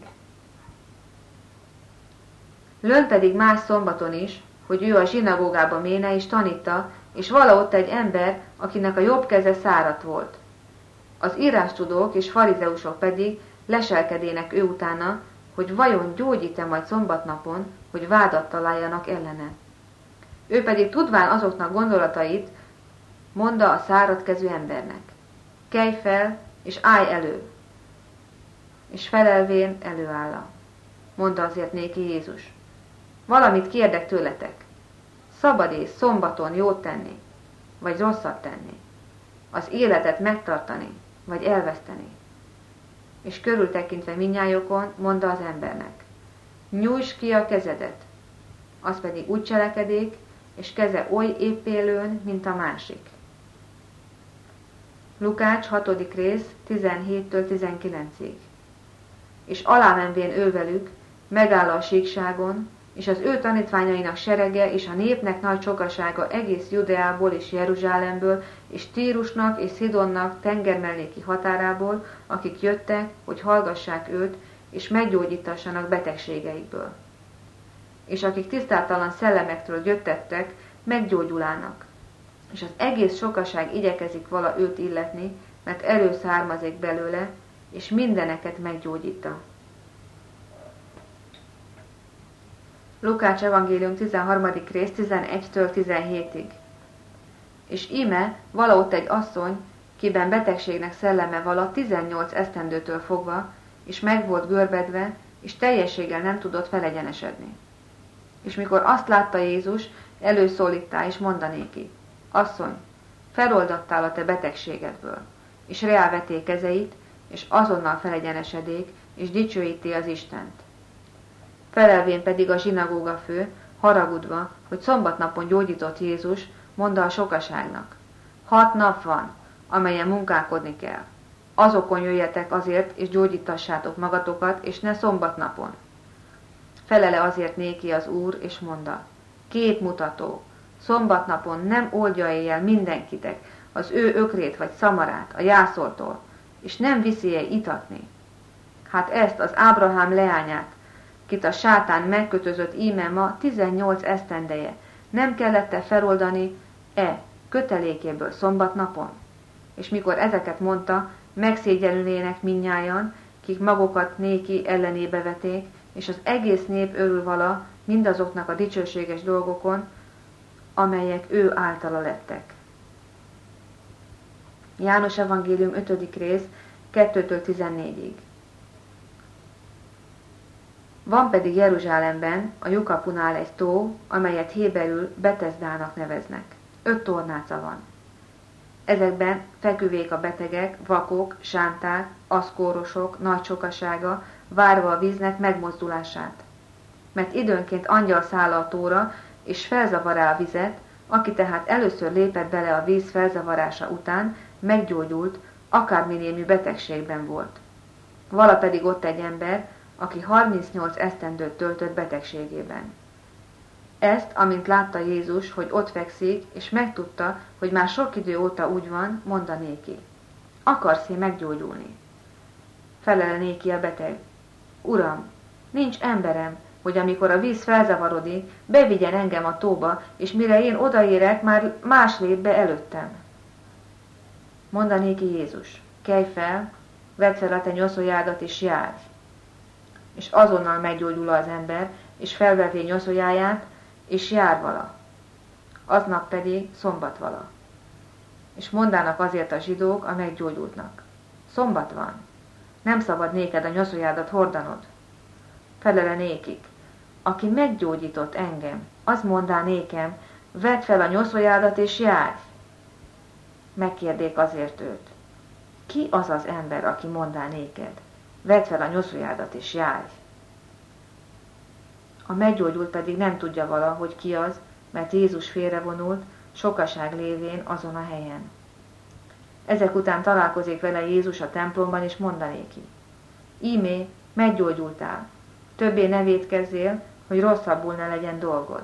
Lőn pedig más szombaton is, hogy ő a zsinagógába méne és tanítta, és vala ott egy ember, akinek a jobb keze száradt volt. Az írástudók és farizeusok pedig leselkedének ő utána, hogy vajon gyógyít-e majd szombatnapon, hogy vádat találjanak ellene. Ő pedig tudván azoknak gondolatait, mondta a száradt kezű embernek: kelj fel, és állj elő. És felelvén előálla. Mondta azért néki Jézus: valamit kérdek tőletek. Szabad-e szombaton jót tenni, vagy rosszat tenni? Az életet megtartani, vagy elveszteni? És körültekintve mindnyájokon mondta az embernek: nyújtsd ki a kezedet. Az pedig úgy cselekedik, és keze oly éppélőn, mint a másik. Lukács hatodik rész, tizenhéttől tizenkilencig. És alámenvén ő velük, megáll a síkságon, és az ő tanítványainak serege és a népnek nagy sokasága egész Judeából és Jeruzsálemből, és Tírusnak és Szidonnak tengermelléki határából, akik jöttek, hogy hallgassák őt, és meggyógyítassanak betegségeikből. És akik tisztátalan szellemektől gyöttettek, meggyógyulának. És az egész sokaság igyekezik vala őt illetni, mert erő származik belőle, és mindeneket meggyógyítta. Lukács evangélium tizenharmadik rész tizenegytől tizenhétig. És íme valahogy egy asszony, kiben betegségnek szelleme vala tizennyolc esztendőtől fogva, és meg volt görbedve, és teljességgel nem tudott felegyenesedni. És mikor azt látta Jézus, előszólíttá, és mondanéki: Asszony, feloldattál a te betegségedből, és reáveté kezeit, és azonnal felegyenesedék, és dicsőíti az Istent. Felelvén pedig a zsinagóga fő, haragudva, hogy szombatnapon gyógyított Jézus, mondta a sokaságnak: Hat nap van, amelyen munkálkodni kell. Azokon jöjjetek azért, és gyógyítassátok magatokat, és ne szombatnapon. Felele azért néki az Úr, és mondta: Két mutató, szombatnapon nem oldja éjjel mindenkitek az ő ökrét vagy szamarát a jászoltól, és nem viszi-e itatni. Hát ezt az Ábrahám leányát, kit a sátán megkötözött íme ma tizennyolc esztendeje, nem kellett-e feloldani-e kötelékéből szombatnapon? És mikor ezeket mondta, megszégyenülnének mindnyájan, kik magukat néki ellenébe veték, és az egész nép örül vala mindazoknak a dicsőséges dolgokon, amelyek ő általa lettek. János evangélium ötödik rész, kettőtől tizennégyig. Van pedig Jeruzsálemben, a lyukapunál egy tó, amelyet héberül Betesdának neveznek. Öt tornáca van. Ezekben feküvék a betegek, vakok, sánták, aszkórosok, nagy sokasága, várva a víznek megmozdulását. Mert időnként angyal száll a tóra, és felzavará a vizet, aki tehát először lépett bele a víz felzavarása után, meggyógyult, akárminémű betegségben volt. Vala pedig ott egy ember, aki harmincnyolc esztendőt töltött betegségében. Ezt, amint látta Jézus, hogy ott fekszik, és megtudta, hogy már sok idő óta úgy van, mondanéki: Akarsz-e meggyógyulni? Felele néki a beteg: Uram, nincs emberem, hogy amikor a víz felzavarodik, bevigyen engem a tóba, és mire én odaérek, már más lép be előttem. Mondanéki Jézus: Kelj fel, vedd fel a te nyoszójádat, és járj. És azonnal meggyógyul az ember, és felvevé nyoszójáját, és jár vala. Aznap pedig szombat vala. És mondának azért a zsidók a meggyógyultnak: Szombat van, nem szabad néked a nyoszójádat hordanod. Felele nékik: Aki meggyógyított engem, az mondá nékem: Vedd fel a nyoszójádat, és járj. Megkérdék azért őt: Ki az az ember, aki mondá néked: Vedd fel a nyoszójádat, és járj. A meggyógyult pedig nem tudja vala, hogy ki az, mert Jézus félrevonult, sokaság lévén azon a helyen. Ezek után találkozik vele Jézus a templomban, és mondanéki: Ímé, meggyógyultál, többé ne vétkezzél, hogy rosszabbul ne legyen dolgod.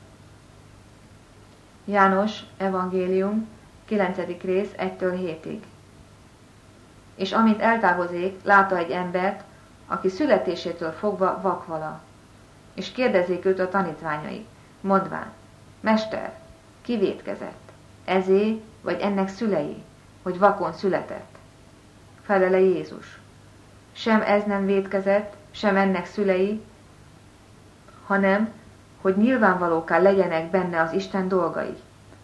János evangélium kilencedik rész egytől hétig. És amint eltávozik, látta egy embert, aki születésétől fogva vak vala. És kérdezik őt a tanítványai, mondván: Mester, ki vétkezett? Ezé, vagy ennek szülei, hogy vakon született? Felele Jézus: Sem ez nem vétkezett, sem ennek szülei, hanem, hogy nyilvánvalóká legyenek benne az Isten dolgai.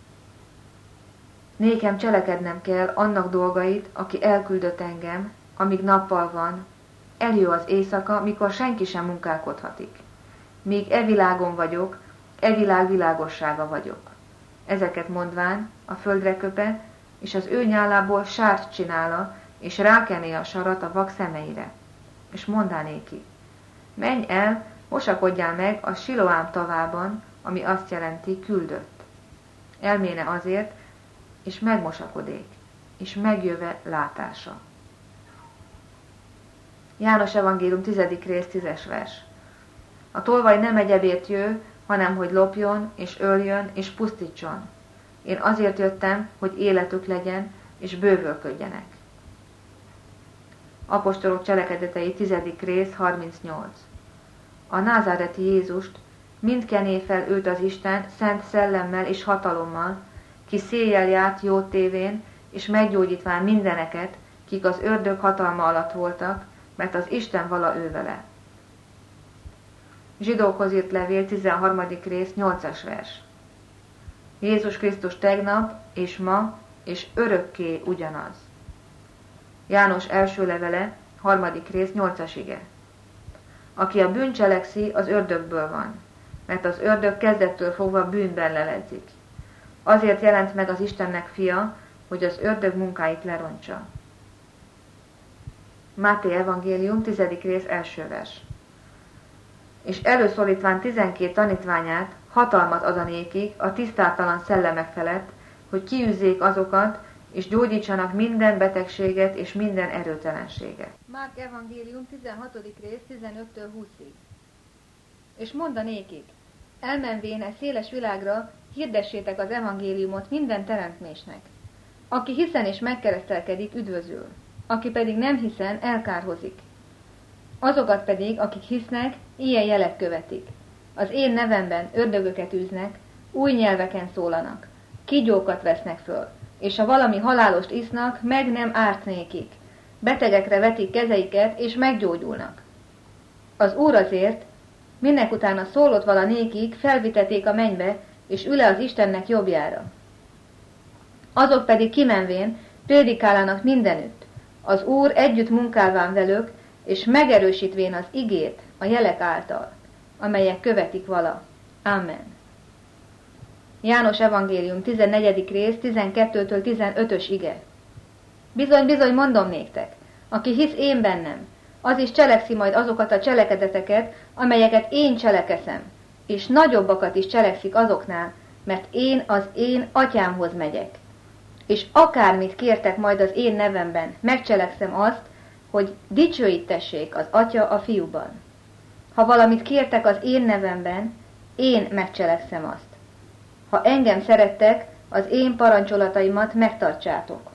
Nékem cselekednem kell annak dolgait, aki elküldött engem, amíg nappal van, eljö az éjszaka, mikor senki sem munkálkodhatik. Míg e világon vagyok, e világ világossága vagyok. Ezeket mondván a földre köpe, és az ő nyálából sárt csinála, és rákené a sarat a vak szemeire. És mondanéki: Menj el, mosakodjál meg a Siloám tavában, ami azt jelenti küldött. Elméne azért, és megmosakodék, és megjöve látása. János evangélium tizedik rész tízes vers. A tolvaj nem egyebért jő, hanem hogy lopjon, és öljön, és pusztítson. Én azért jöttem, hogy életük legyen, és bővölködjenek. Apostolok cselekedetei tizedik rész harmincnyolc. A názáreti Jézust mind kené fel őt az Isten szent szellemmel és hatalommal, ki széjjel járt jót tévén, és meggyógyítván mindeneket, kik az ördög hatalma alatt voltak, mert az Isten vala ő vele. Zsidókhoz írt levél, tizenharmadik rész, nyolcas vers. Jézus Krisztus tegnap és ma és örökké ugyanaz. János első levele, harmadik rész, nyolcas ige. Aki a bűn cselekszi, az ördögből van, mert az ördög kezdettől fogva bűnben leledzik. Azért jelent meg az Istennek fia, hogy az ördög munkáit lerontsa. Máté evangélium, tizedik rész, első vers. És előszólítván tizenkét tanítványát hatalmat ad a nékik a tisztátalan szellemek felett, hogy kiűzzék azokat, és gyógyítsanak minden betegséget és minden erőtelenséget. Márk evangélium, tizenhatodik rész, tizenöttől húszig. És mondd a nékik, elmenvén e széles világra hirdessétek az evangéliumot minden teremtmésnek. Aki hiszen és megkeresztelkedik, üdvözül, aki pedig nem hiszen, elkárhozik. Azokat pedig, akik hisznek, ilyen jelek követik. Az én nevemben ördögöket űznek, új nyelveken szólanak, kígyókat vesznek föl, és ha valami halálost isznak, meg nem árt nékik. Betegekre vetik kezeiket, és meggyógyulnak. Az Úr azért, minek utána szólott vala nékik, felviteték a mennybe, és üle az Istennek jobbjára. Azok pedig kimenvén prédikálának mindenütt. Az Úr együtt munkálván velük, és megerősítvén az igét a jelek által, amelyek követik vala. Amen. János evangélium, tizennegyedik rész, tizenkettőtől tizenötös ige. Bizony, bizony, mondom néktek, aki hisz én bennem, az is cselekszi majd azokat a cselekedeteket, amelyeket én cselekeszem, és nagyobbakat is cselekszik azoknál, mert én az én atyámhoz megyek. És akármit kértek majd az én nevemben, megcselekszem azt, hogy dicsőítessék az atya a fiúban. Ha valamit kértek az én nevemben, én megcselekszem azt. Ha engem szerettek, az én parancsolataimat megtartsátok.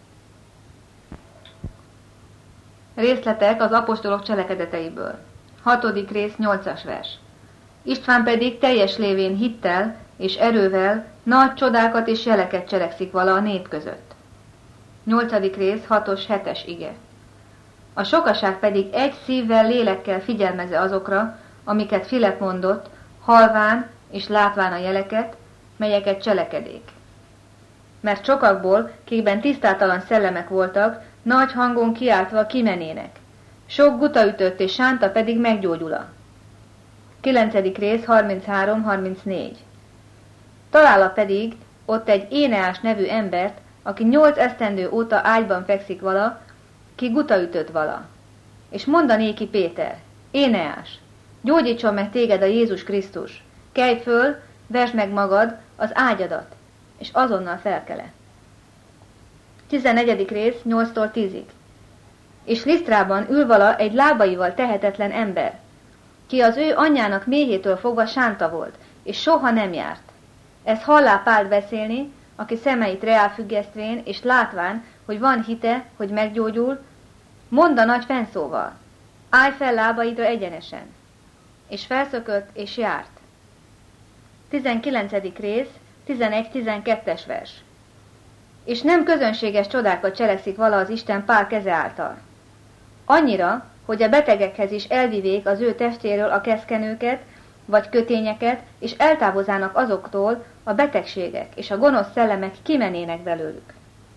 Részletek az apostolok cselekedeteiből. Hatodik rész, nyolcas vers. István pedig teljes lévén hittel és erővel nagy csodákat és jeleket cselekszik vala a nép között. Nyolcadik rész, hatos, hetes ige. A sokaság pedig egy szívvel, lélekkel figyelmezze azokra, amiket Filip mondott, halván és látván a jeleket, melyeket cselekedék. Mert sokakból, kikben tisztátalan szellemek voltak, nagy hangon kiáltva kimenének. Sok guta ütött és sánta pedig meggyógyula. Kilencedik rész, harminchárom harmincnégy. Találta pedig ott egy Éneás nevű embert, aki nyolc esztendő óta ágyban fekszik vala, ki guta ütött vala. És mondanéki Péter, Éneás, gyógyítson meg téged a Jézus Krisztus, kelj föl, vesd meg magad az ágyadat, és azonnal felkele. tizennegyedik rész, nyolctól tízig. És Lisztrában ül vala egy lábaival tehetetlen ember, ki az ő anyjának méhétől fogva sánta volt, és soha nem járt. Ez hallá Pált beszélni, aki szemeit reálfüggesztvén, és látván, hogy van hite, hogy meggyógyul, mondd nagy fennszóval, állj fel lábaidra egyenesen. És felszökött, és járt. tizenkilencedik rész, tizenegy-tizenkettes vers. És nem közönséges csodákat cselekszik vala az Isten Pál keze által. Annyira, hogy a betegekhez is elvivék az ő testéről a keszkenőket, vagy kötényeket, és eltávozának azoktól a betegségek, és a gonosz szellemek kimenének belőlük.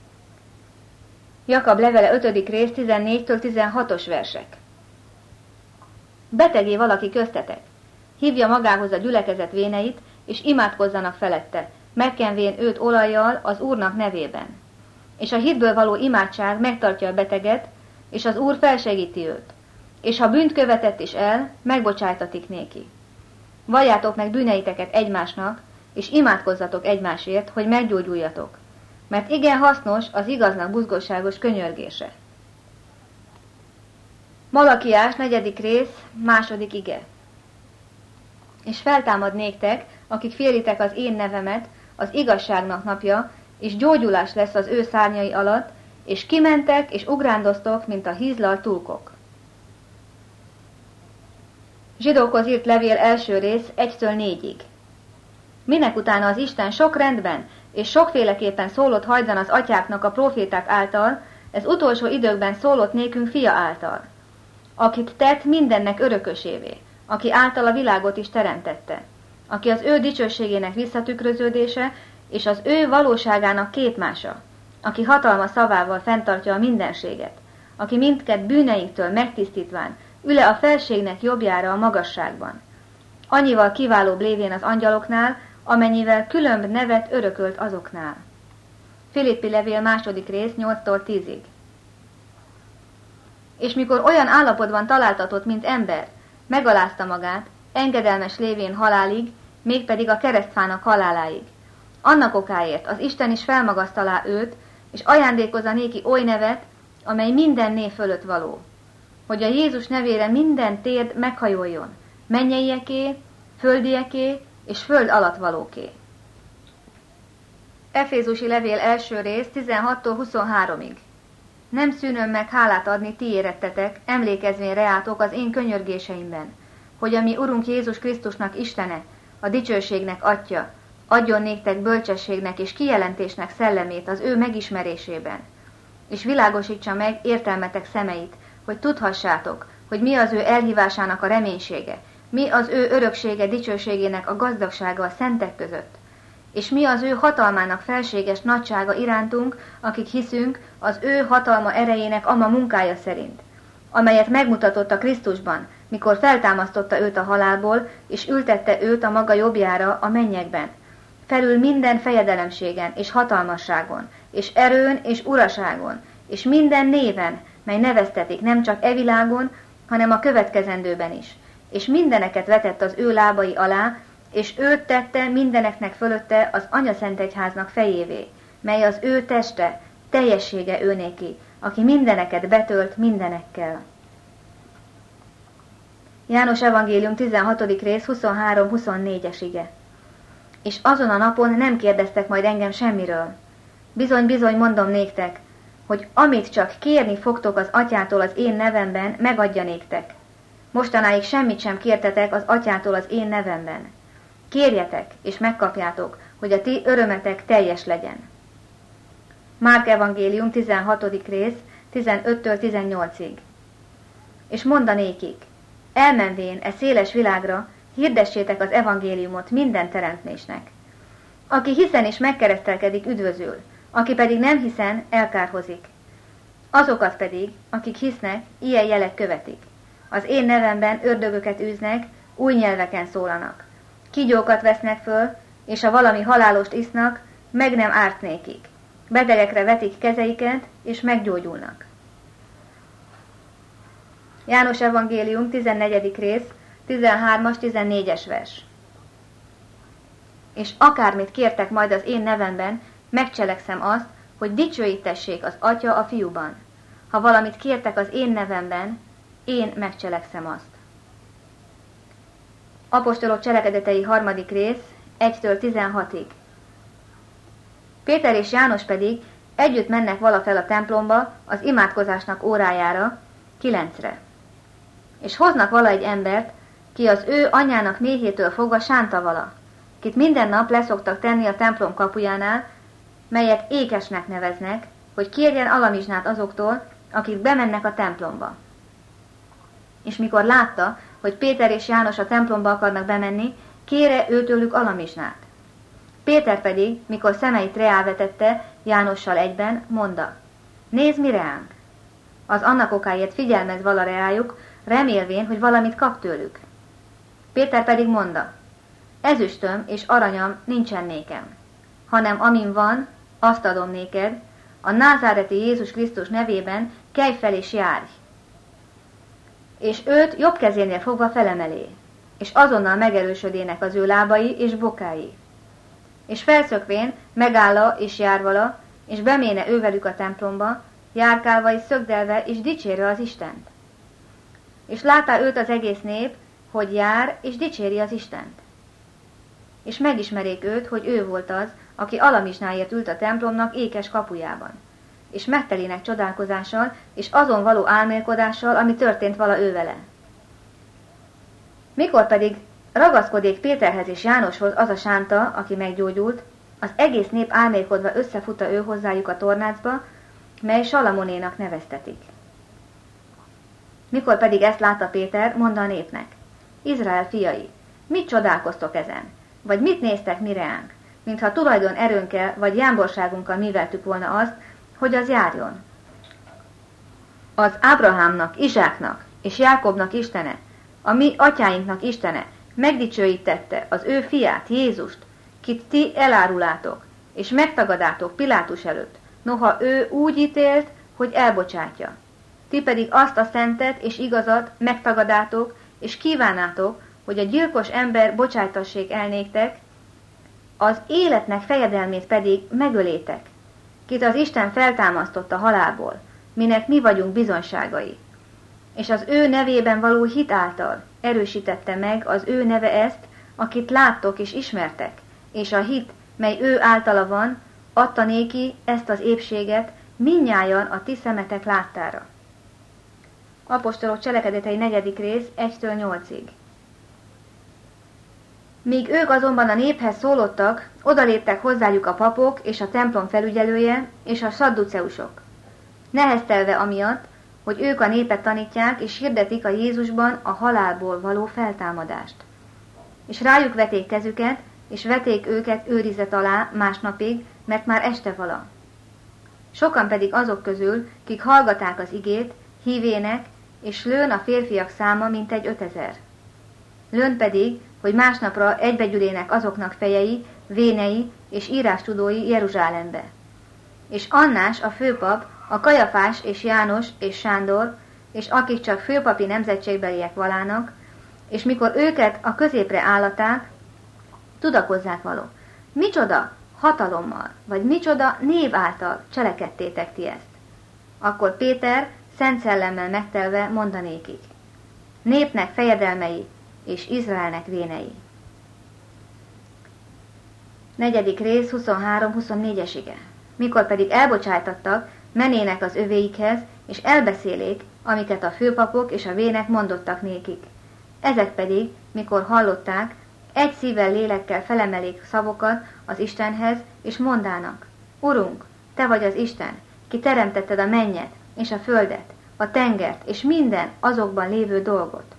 Jakab levele ötödik rész, tizennégytől tizenhatos versek. Betegé valaki köztetek, hívja magához a gyülekezet véneit, és imádkozzanak felette, megkenvén őt olajjal az Úrnak nevében. És a hitből való imádság megtartja a beteget, és az Úr felsegíti őt. És ha bűnt követett is el, megbocsájtatik néki. Valljátok meg bűneiteket egymásnak, és imádkozzatok egymásért, hogy meggyógyuljatok. Mert igen hasznos az igaznak buzgosságos könyörgése. Malakiás, negyedik rész, második ige. És feltámad néktek, akik félitek az én nevemet, az igazságnak napja, és gyógyulás lesz az ő szárnyai alatt, és kimentek, és ugrándoztok, mint a hízlalt tulkok. Zsidókhoz írt levél első rész, egytől négyig. Minek utána az Isten sok rendben, és sokféleképpen szólott hajdan az atyáknak a proféták által, ez utolsó időkben szólott nékünk fia által, akit tett mindennek örökösévé, aki által a világot is teremtette, aki az ő dicsőségének visszatükröződése és az ő valóságának képmása, aki hatalma szavával fenntartja a mindenséget, aki mindkét bűneinktől megtisztítván ül-e a felségnek jobbjára a magasságban. Annyival kiválóbb lévén az angyaloknál, amennyivel különb nevet örökölt azoknál. Filippi levél második rész nyolctól tízig. És mikor olyan állapotban találtatott, mint ember, megalázta magát, engedelmes lévén halálig, mégpedig a keresztfának haláláig. Annak okáért az Isten is felmagasztalá őt, és ajándékozza néki oly nevet, amely minden név fölött való, hogy a Jézus nevére minden térd meghajoljon, mennyeieké, földieké és föld alatt valóké. Efézusi levél első rész tizenhattól huszonháromig. Nem szűnöm meg hálát adni ti érettetek, emlékezvén reátok az én könyörgéseimben, hogy a mi Urunk Jézus Krisztusnak Istene, a dicsőségnek Atya, adjon néktek bölcsességnek és kijelentésnek szellemét az ő megismerésében, és világosítsa meg értelmetek szemeit, hogy tudhassátok, hogy mi az ő elhívásának a reménysége, mi az ő öröksége dicsőségének a gazdagsága a szentek között, és mi az ő hatalmának felséges nagysága irántunk, akik hiszünk az ő hatalma erejének ama munkája szerint, amelyet megmutatott a Krisztusban, mikor feltámasztotta őt a halálból, és ültette őt a maga jobbjára a mennyekben, felül minden fejedelemségen és hatalmasságon, és erőn és uraságon, és minden néven, mely neveztetik nem csak e világon, hanem a következendőben is, és mindeneket vetett az ő lábai alá, és őt tette mindeneknek fölötte az anyaszentegyháznak fejévé, mely az ő teste, teljessége őnéki, aki mindeneket betölt mindenekkel. János evangélium tizenhatodik rész huszonhárom-huszonnégyes ige. És azon a napon nem kérdeztek majd engem semmiről. Bizony-bizony mondom néktek, hogy amit csak kérni fogtok az atyától az én nevemben, megadja néktek. Mostanáig semmit sem kértetek az atyától az én nevemben. Kérjetek, és megkapjátok, hogy a ti örömetek teljes legyen. Márk evangélium tizenhatodik rész tizenöttől tizennyolcig. És mondanékik, elmenvén e széles világra, hirdessétek az evangéliumot minden teremtésnek. Aki hiszen és megkeresztelkedik, üdvözül, aki pedig nem hiszen, elkárhozik. Azokat pedig, akik hisznek, ilyen jelek követik. Az én nevemben ördögöket űznek, új nyelveken szólanak. Kígyókat vesznek föl, és ha valami halálost isznak, meg nem árt nékik. Betegekre vetik kezeiket, és meggyógyulnak. János evangélium tizennegyedik rész, tizenhármas, tizennégyes vers. És akármit kértek majd az én nevemben, megcselekszem azt, hogy dicsőítessék az Atya a Fiúban. Ha valamit kértek az én nevemben, én megcselekszem azt. Apostolok cselekedetei harmadik rész, egytől tizenhatig. Péter és János pedig együtt mennek valafel a templomba az imádkozásnak órájára, kilencre. És hoznak vala egy embert, ki az ő anyjának méhétől fogva sánta vala, kit minden nap leszoktak tenni a templom kapujánál, melyet ékesnek neveznek, hogy kérjen alamizsnát azoktól, akik bemennek a templomba. És mikor látta, hogy Péter és János a templomba akarnak bemenni, kére őtőlük alamizsnát. Péter pedig, mikor szemeit reálvetette Jánossal egyben, mondta, nézd mi reánk! Az annak okáért figyelmez vala reájuk, remélvén, hogy valamit kap tőlük. Péter pedig mondta, ezüstöm és aranyam nincsen nékem, hanem amin van, azt adom néked, a názáreti Jézus Krisztus nevében kelj fel és járj. És őt jobb kezénél fogva felemelé, és azonnal megerősödének az ő lábai és bokái. És felszökvén megálla és járvala, és beméne ővelük a templomba, járkálva és szögdelve és dicsérve az Istent. És látá őt az egész nép, hogy jár és dicséri az Istent. És megismerék őt, hogy ő volt az, aki alamizsnáért ült a templomnak ékes kapujában, és megtelének csodálkozással, és azon való álmélkodással, ami történt vala ő vele. Mikor pedig ragaszkodék Péterhez és Jánoshoz az a sánta, aki meggyógyult, az egész nép álmélkodva összefutta ő hozzájuk a tornácba, mely Salamonénak neveztetik. Mikor pedig ezt látta Péter, mondta a népnek, Izrael fiai, mit csodálkoztok ezen? Vagy mit néztek mi reánk? Mintha tulajdon erőnkkel vagy jámborságunkkal műveltük volna azt, hogy az járjon. Az Ábrahámnak, Izsáknak és Jákobnak Istene, a mi atyáinknak Istene megdicsőítette az ő fiát, Jézust, kit ti elárulátok, és megtagadátok Pilátus előtt, noha ő úgy ítélt, hogy elbocsátja. Ti pedig azt a szentet és igazat megtagadátok, és kívánátok, hogy a gyilkos ember bocsájtassék el néktek, az életnek fejedelmét pedig megölétek, kit az Isten feltámasztott a halálból, minek mi vagyunk bizonyságai. És az ő nevében való hit által erősítette meg az ő neve ezt, akit láttok és ismertek, és a hit, mely ő általa van, adta néki ezt az épséget mindnyájan a ti szemetek láttára. Apostolok cselekedetei negyedik rész egytől nyolcig. Míg ők azonban a néphez szólottak, odaléptek hozzájuk a papok és a templom felügyelője és a szadduceusok, neheztelve amiatt, hogy ők a népet tanítják és hirdetik a Jézusban a halálból való feltámadást. És rájuk veték kezüket, és veték őket őrizet alá másnapig, mert már este vala. Sokan pedig azok közül, kik hallgaták az igét, hívének, és lőn a férfiak száma mintegy ötezer. Lőn pedig, hogy másnapra egybegyülének azoknak fejei, vénei és írástudói Jeruzsálembe. És Annás a főpap, a Kajafás és János és Sándor, és akik csak főpapi nemzetségbeliek valának, és mikor őket a középre állaták, tudakozzák való, micsoda hatalommal, vagy micsoda név által cselekedtétek ti ezt. Akkor Péter szent szellemmel megtelve mondanékik, népnek fejedelmei és Izraelnek vénei. Negyedik rész huszonhárom-huszonnégyes ige. Mikor pedig elbocsájtattak, menének az övéikhez, és elbeszélék, amiket a főpapok és a vének mondottak nékik. Ezek pedig, mikor hallották, egy szívvel lélekkel felemelik szavokat az Istenhez, és mondának, Urunk, te vagy az Isten, ki teremtetted a mennyet, és a földet, a tengert, és minden azokban lévő dolgot.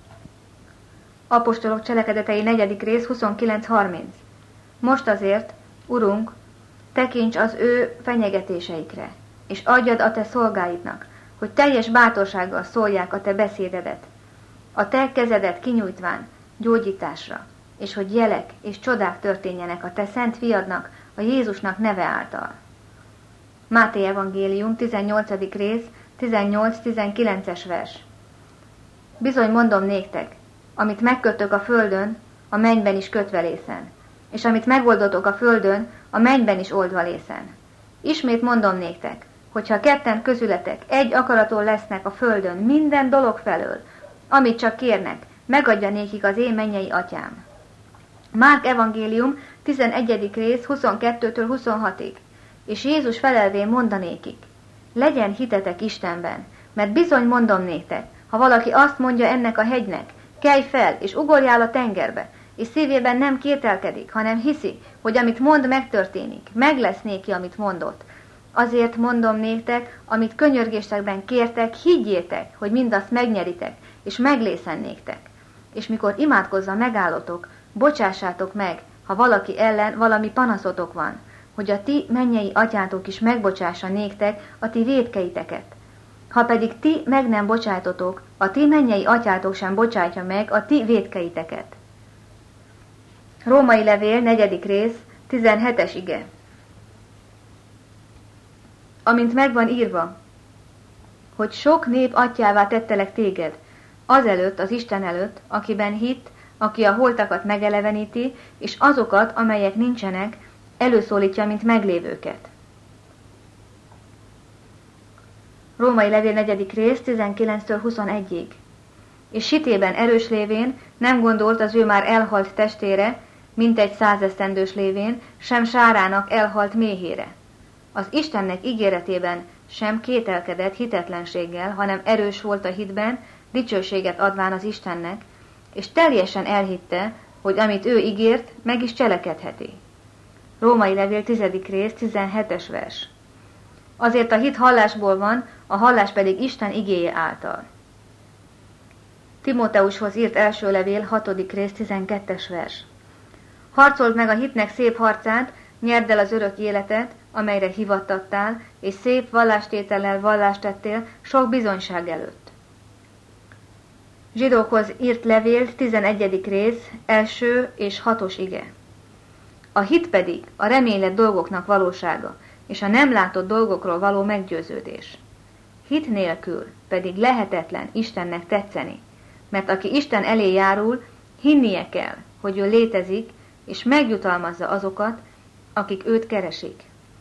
Apostolok cselekedetei negyedik rész huszonkilenc-harminc. Most azért, Urunk, tekints az ő fenyegetéseikre, és adjad a te szolgáidnak, hogy teljes bátorsággal szólják a te beszédedet, a te kezedet kinyújtván gyógyításra, és hogy jelek és csodák történjenek a te szent fiadnak, a Jézusnak neve által. Máté evangélium tizennyolcadik rész tizennyolc-tizenkilences vers. Bizony mondom néktek, amit megkötök a földön, a mennyben is kötve lészen, és amit megoldotok a földön, a mennyben is oldva lészen. Ismét mondom néktek, hogyha ketten közületek egy akaraton lesznek a földön minden dolog felől, amit csak kérnek, megadja nékik az én mennyei atyám. Márk evangélium tizenegyedik rész huszonkettőtől huszonhatig. És Jézus felelvén mondanékik, legyen hitetek Istenben, mert bizony mondom néktek, ha valaki azt mondja ennek a hegynek, kelj fel, és ugorjál a tengerbe, és szívében nem kételkedik, hanem hiszi, hogy amit mond megtörténik, meg lesz néki, amit mondott. Azért mondom néktek, amit könyörgésekben kértek, higgyétek, hogy mindazt megnyeritek, és meglészen néktek. És mikor imádkozva megállotok, bocsássátok meg, ha valaki ellen valami panaszotok van, hogy a ti mennyei atyátok is megbocsássa néktek a ti vétkeiteket. Ha pedig ti meg nem bocsájtotok, a ti mennyei atyátok sem bocsátja meg a ti vétkeiteket. Római levél, negyedik rész, tizenhetes ige. Amint megvan írva, hogy sok nép atyává tettelek téged, azelőtt az Isten előtt, akiben hitt, aki a holtakat megeleveníti, és azokat, amelyek nincsenek, előszólítja, mint meglévőket. Római levél negyedik rész, tizenkilenctől huszonegyig. És hitében erős lévén nem gondolt az ő már elhalt testére, mint egy százesztendős lévén, sem sárának elhalt méhére. Az Istennek ígéretében sem kételkedett hitetlenséggel, hanem erős volt a hitben, dicsőséget adván az Istennek, és teljesen elhitte, hogy amit ő ígért, meg is cselekedheti. Római levél tizedik rész, tizenhetes vers. Azért a hit hallásból van, a hallás pedig Isten igéje által. Timóteushoz írt első levél, hatodik rész, tizenkettes vers. Harcold meg a hitnek szép harcát, nyerd el az örök életet, amelyre hivattattál, és szép vallástétellel vallást tettél sok bizonyság előtt. Zsidókhoz írt levél, tizenegyedik rész, első és hatos ige. A hit pedig a reménylett dolgoknak valósága, és a nem látott dolgokról való meggyőződés. Hit nélkül pedig lehetetlen Istennek tetszeni, mert aki Isten elé járul, hinnie kell, hogy ő létezik, és megjutalmazza azokat, akik őt keresik.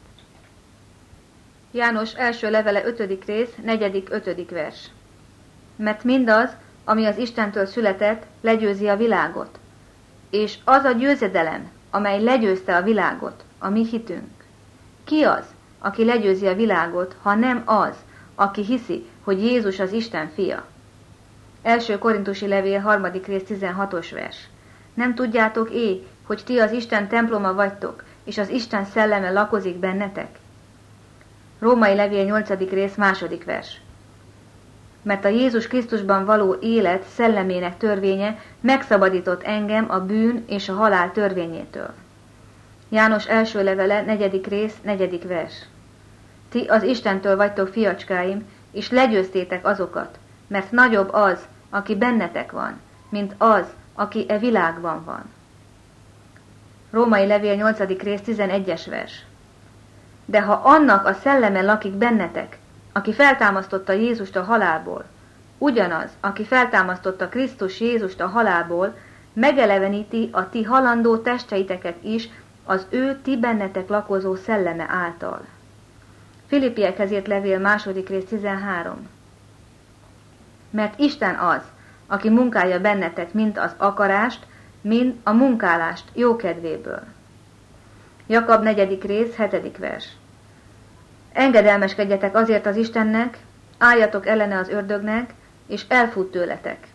János első levele, ötödik rész, negyedik, ötödik vers. Mert mindaz, ami az Istentől született, legyőzi a világot, és az a győzedelem, amely legyőzte a világot, a mi hitünk. Ki az, aki legyőzi a világot, ha nem az, aki hiszi, hogy Jézus az Isten fia? Első Korintusi levél, harmadik rész, tizenhatos vers. Nem tudjátok éj, hogy ti az Isten temploma vagytok, és az Isten szelleme lakozik bennetek? Római levél, nyolcadik rész, második vers. Mert a Jézus Krisztusban való élet szellemének törvénye megszabadított engem a bűn és a halál törvényétől. János első levele, negyedik rész, negyedik vers. Ti az Istentől vagytok fiacskáim, és legyőztétek azokat, mert nagyobb az, aki bennetek van, mint az, aki e világban van. Római levél, nyolcadik rész, tizenegyes vers. De ha annak a szelleme lakik bennetek, aki feltámasztotta Jézust a halálból, ugyanaz, aki feltámasztotta Krisztus Jézust a halálból, megeleveníti a ti halandó testeiteket is az ő ti bennetek lakozó szelleme által. Filippiekhez írt levél, második rész, tizenhárom. Mert Isten az, aki munkálja bennetek mind az akarást, mind a munkálást jókedvéből. Jakab negyedik rész, hetedik vers. Engedelmeskedjetek azért az Istennek, álljatok ellene az ördögnek, és elfut tőletek.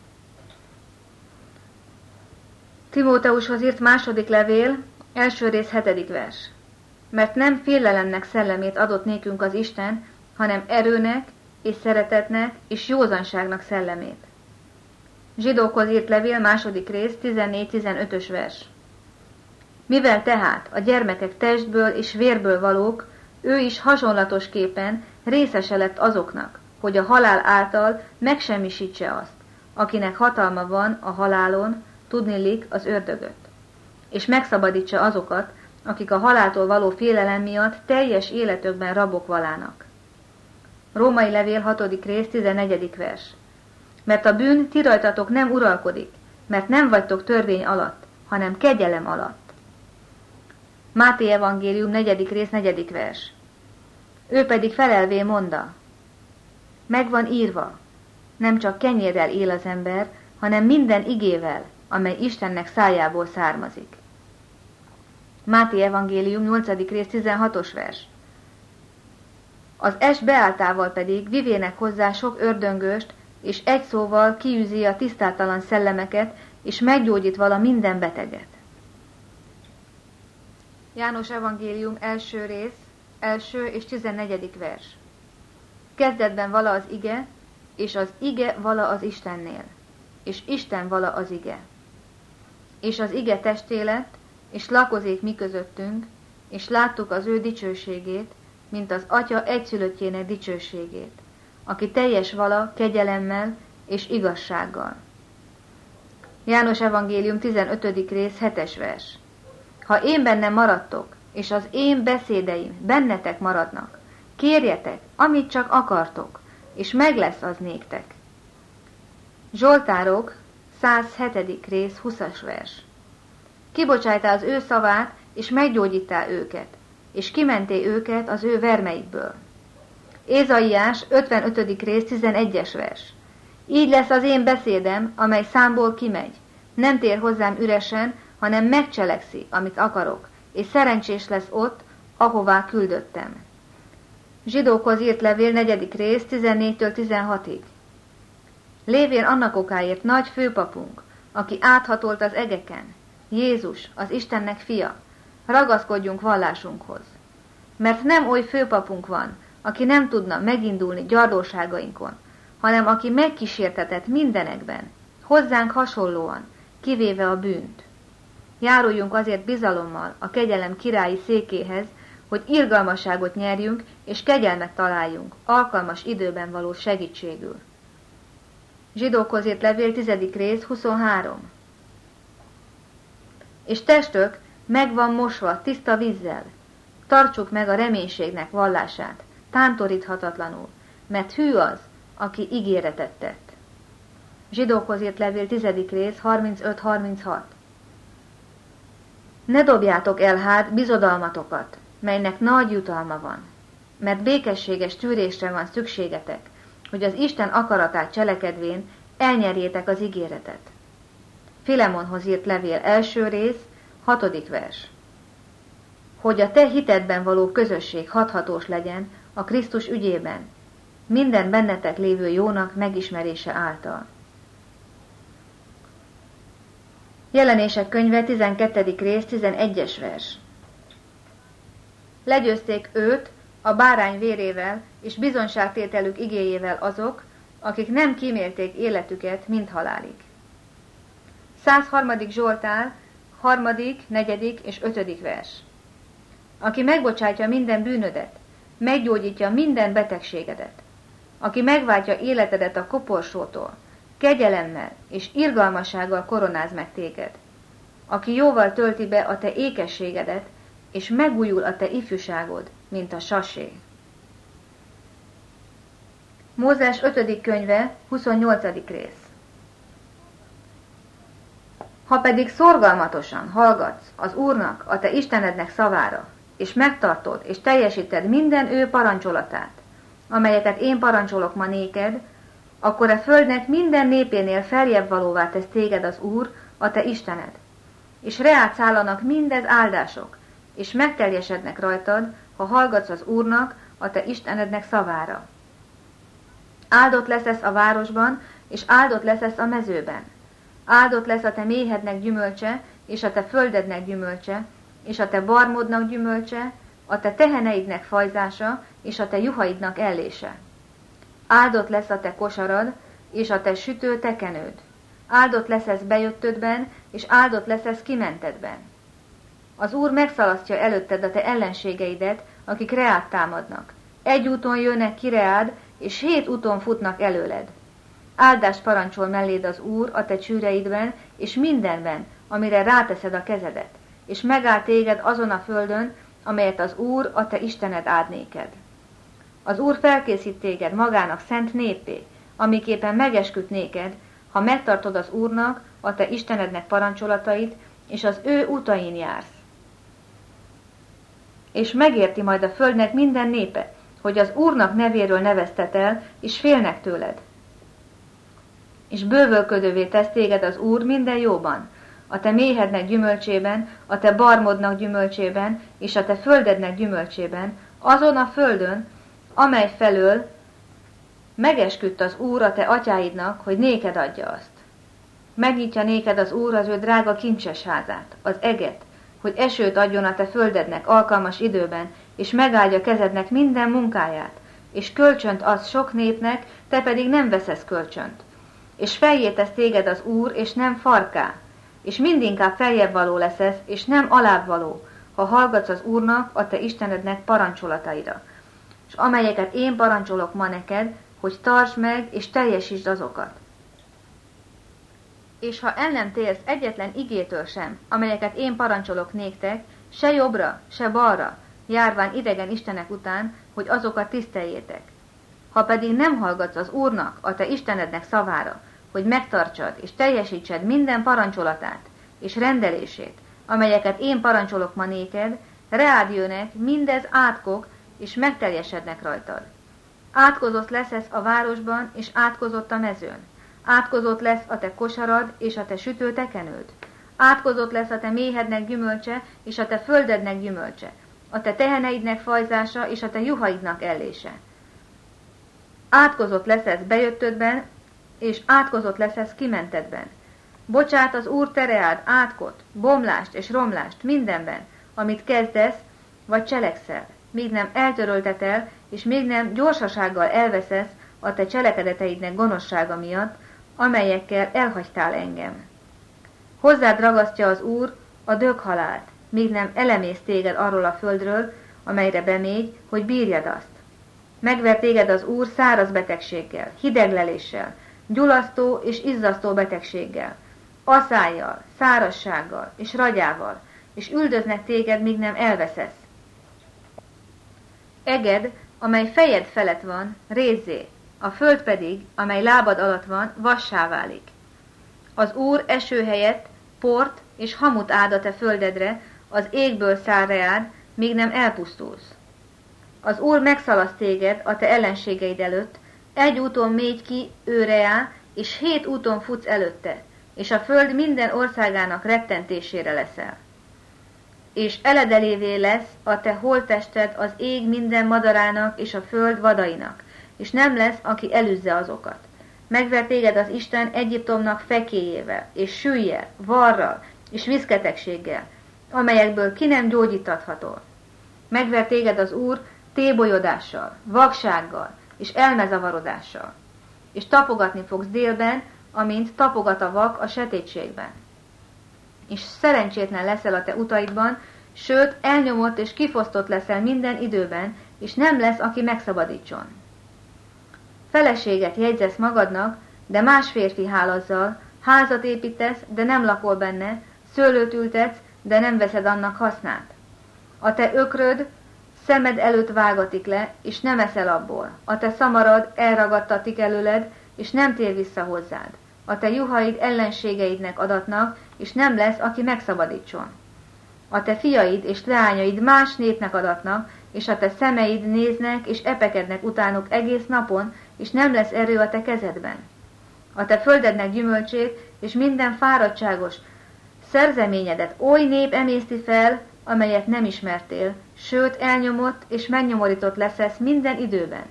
Timóteushoz írt második levél, első rész, hetedik vers. Mert nem félelemnek szellemét adott nékünk az Isten, hanem erőnek, és szeretetnek, és józanságnak szellemét. Zsidókhoz írt levél, második rész, tizennégy-tizenötös vers. Mivel tehát a gyermekek testből és vérből valók, ő is hasonlatosképpen részese lett azoknak, hogy a halál által megsemmisítse azt, akinek hatalma van a halálon, tudniillik az ördögöt, és megszabadítsa azokat, akik a haláltól való félelem miatt teljes életükben rabok valának. Római levél, hatodik rész, tizennegyedik vers. Mert a bűn ti rajtatok nem uralkodik, mert nem vagytok törvény alatt, hanem kegyelem alatt. Máté evangélium, negyedik rész, negyedik vers. Ő pedig felelvé mondta, megvan írva, nem csak kenyérrel él az ember, hanem minden igével, amely Istennek szájából származik. Máté evangélium, nyolcadik rész, tizenhatos vers. Az est beáltával pedig vivének hozzá sok ördöngöst, és egy szóval kiűzi a tisztátalan szellemeket, és meggyógyít vala minden beteget. János evangélium, első rész, első és tizennegyedik vers. Kezdetben vala az ige, és az ige vala az Istennél, és Isten vala az ige. És az ige testé lett, és lakozék mi közöttünk, és láttuk az ő dicsőségét, mint az Atya egyszülöttjének dicsőségét, aki teljes vala kegyelemmel és igazsággal. János evangélium, tizenötödik rész, hetes vers. Ha én bennem maradtok, és az én beszédeim bennetek maradnak, kérjetek, amit csak akartok, és meg lesz az néktek. Zsoltárok, száz hetedik rész, huszas vers. Kibocsájtál az ő szavát, és meggyógyítál őket, és kimenté őket az ő vermeikből. Ézaiás, ötvenötödik rész, tizenegyes vers. Így lesz az én beszédem, amely számból kimegy. Nem tér hozzám üresen, hanem megcselekszi, amit akarok, és szerencsés lesz ott, ahová küldöttem. Zsidókhoz írt levél, negyedik rész, tizennégytől tizenhatig. Lévén annak okáért nagy főpapunk, aki áthatolt az egeken, Jézus, az Istennek fia, ragaszkodjunk vallásunkhoz. Mert nem oly főpapunk van, aki nem tudna megindulni gyarlóságainkon, hanem aki megkísértetett mindenekben, hozzánk hasonlóan, kivéve a bűnt. Járuljunk azért bizalommal a kegyelem királyi székéhez, hogy irgalmasságot nyerjünk és kegyelmet találjunk, alkalmas időben való segítségül. Zsidókhoz írt levél tizedik rész huszonhárom. És testök meg van mosva tiszta vízzel, tartsuk meg a reménységnek vallását, tántoríthatatlanul, mert hű az, aki ígéretet tett. Zsidókhoz írt levél tizedik rész harmincöt harminchat. Ne dobjátok el hát bizodalmatokat, melynek nagy jutalma van, mert békességes tűrésre van szükségetek, hogy az Isten akaratát cselekedvén elnyerjétek az ígéretet. Filemonhoz írt levél első rész, hatodik vers. Hogy a te hitedben való közösség hathatós legyen a Krisztus ügyében, minden bennetek lévő jónak megismerése által. Jelenések könyve tizenkettedik rész, tizenegyes vers. Legyőzték őt a bárány vérével és bizonyságtételük igéjével azok, akik nem kímélték életüket, mint halálig. száz harmadik Zsoltár, harmadik, negyedik és ötödik vers. Aki megbocsátja minden bűnödet, meggyógyítja minden betegségedet, aki megváltja életedet a koporsótól, kegyelemmel és irgalmassággal koronáz meg téged, aki jóval tölti be a te ékességedet, és megújul a te ifjúságod, mint a sasé. Mózes ötödik könyve, huszonnyolcadik rész. Ha pedig szorgalmatosan hallgatsz az Úrnak, a te Istenednek szavára, és megtartod és teljesíted minden ő parancsolatát, amelyeket én parancsolok ma néked, akkor a földnek minden népénél feljebb valóvá tesz téged az Úr, a te Istened, és reád szállanak mindez áldások, és megteljesednek rajtad, ha hallgatsz az Úrnak, a te Istenednek szavára. Áldott leszesz a városban, és áldott leszesz a mezőben. Áldott lesz a te méhednek gyümölcse, és a te földednek gyümölcse, és a te barmodnak gyümölcse, a te teheneidnek fajzása, és a te juhaidnak ellése. Áldott lesz a te kosarad, és a te sütő tekenőd. Áldott lesz ez bejöttödben, és áldott lesz ez kimentedben. Az Úr megszalasztja előtted a te ellenségeidet, akik reád támadnak. Egy úton jönnek ki reád, és hét úton futnak előled. Áldást parancsol melléd az Úr a te csűreidben, és mindenben, amire ráteszed a kezedet, és megáll téged azon a földön, amelyet az Úr, a te Istened áld néked. Az Úr felkészít téged magának szent népé, amiképpen megesküdt néked, ha megtartod az Úrnak, a te Istenednek parancsolatait, és az ő utain jársz. És megérti majd a földnek minden népe, hogy az Úrnak nevéről neveztetel, és félnek tőled. És bővölködővé tesz téged az Úr minden jóban, a te méhednek gyümölcsében, a te barmodnak gyümölcsében, és a te földednek gyümölcsében, azon a földön, amely felől megesküdt az Úr a te atyáidnak, hogy néked adja azt. Megnyitja néked az Úr az ő drága kincses házát, az eget, hogy esőt adjon a te földednek alkalmas időben, és megáldja kezednek minden munkáját, és kölcsönt az sok népnek, te pedig nem veszesz kölcsönt. És feljé tesz téged az Úr, és nem farká, és mindinkább feljebb való leszesz, és nem alább való, ha hallgatsz az Úrnak, a te Istenednek parancsolataira, és amelyeket én parancsolok ma neked, hogy tartsd meg, és teljesítsd azokat. És ha el nem térsz egyetlen igétől sem, amelyeket én parancsolok néktek, se jobbra, se balra, járván idegen istenek után, hogy azokat tiszteljétek. Ha pedig nem hallgatsz az Úrnak, a te Istenednek szavára, hogy megtartsad és teljesítsed minden parancsolatát és rendelését, amelyeket én parancsolok ma néked, reád jönnek mindez átkok, és megteljesednek rajtad. Átkozott lesz ez a városban, és átkozott a mezőn. Átkozott lesz a te kosarad, és a te sütő tekenőd. Átkozott lesz a te méhednek gyümölcse, és a te földednek gyümölcse. A te teheneidnek fajzása, és a te juhaidnak ellése. Átkozott lesz ez bejöttödben, és átkozott lesz ez kimentedben. Bocsát az Úr te reád átkot, bomlást és romlást mindenben, amit kezdesz, vagy cselekszel, míg nem eltöröltetel, és még nem gyorsasággal elveszesz a te cselekedeteidnek gonoszsága miatt, amelyekkel elhagytál engem. Hozzád ragasztja az Úr a döghalált, míg nem elemész téged arról a földről, amelyre bemégy, hogy bírjad azt. Megver téged az Úr száraz betegséggel, hidegleléssel, gyulasztó és izzasztó betegséggel, aszályjal, szárazsággal és ragyával, és üldöznek téged, míg nem elveszesz. Eged, amely fejed felett van, rézzé, a föld pedig, amely lábad alatt van, vassá válik. Az Úr eső helyett port és hamut áld a te földedre, az égből száll reád, míg nem elpusztulsz. Az Úr megszalaszt téged a te ellenségeid előtt, egy úton mégy ki ő reá, és hét úton futsz előtte, és a föld minden országának rettentésére leszel. És eledelévé lesz a te holttested az ég minden madarának és a föld vadainak, és nem lesz, aki elűzze azokat. Megver téged az Isten Egyiptomnak fekéjével, és süllyel, varral, és viszketegséggel, amelyekből ki nem gyógyítatható. Megver téged az Úr tébolyodással, vaksággal, és elmezavarodással, és tapogatni fogsz délben, amint tapogat a vak a sötétségben. És szerencsétlen leszel a te utaidban, sőt, elnyomott és kifosztott leszel minden időben, és nem lesz, aki megszabadítson. Feleséget jegyzesz magadnak, de más férfi hálazzal, házat építesz, de nem lakol benne, szőlőt ültetsz, de nem veszed annak hasznát. A te ökröd szemed előtt vágatik le, és nem eszel abból. A te szamarad elragadtatik előled, és nem tér vissza hozzád. A te juhaid ellenségeidnek adatnak, és nem lesz, aki megszabadítson. A te fiaid és leányaid más népnek adatnak, és a te szemeid néznek és epekednek utánuk egész napon, és nem lesz erő a te kezedben. A te földednek gyümölcsét, és minden fáradtságos szerzeményedet oly nép emészti fel, amelyet nem ismertél, sőt elnyomott és megnyomorított leszesz minden időben.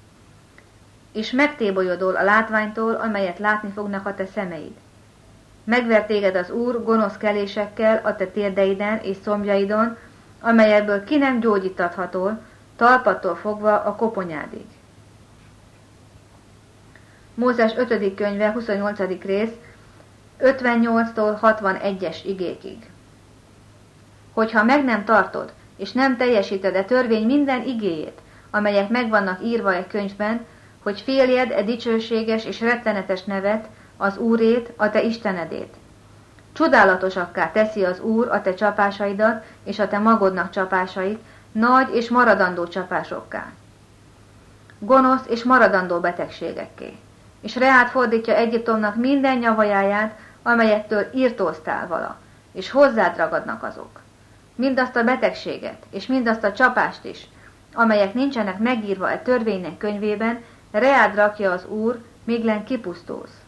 És megtébolyodol a látványtól, amelyet látni fognak a te szemeid. Megver téged az Úr gonosz kelésekkel a te térdeiden és szombjaidon, amelyekből ki nem gyógyítatható, talpattól fogva a koponyádig. Mózes ötödik könyve, huszonnyolcadik rész, ötvennyolctól hatvanegyes igékig. Hogyha meg nem tartod, és nem teljesíted e törvény minden igéjét, amelyek megvannak írva egy könyvben, hogy féljed e dicsőséges és rettenetes nevet, az Úrét, a te Istenedét. Csodálatosakká teszi az Úr a te csapásaidat, és a te magodnak csapásait, nagy és maradandó csapásokká. Gonosz és maradandó betegségekké. És reát fordítja Egyiptomnak minden nyavajáját, amelyektől írtóztál vala, és hozzád ragadnak azok. Mindazt a betegséget, és mindazt a csapást is, amelyek nincsenek megírva e törvénynek könyvében, reád rakja az Úr, míg len kipusztulsz.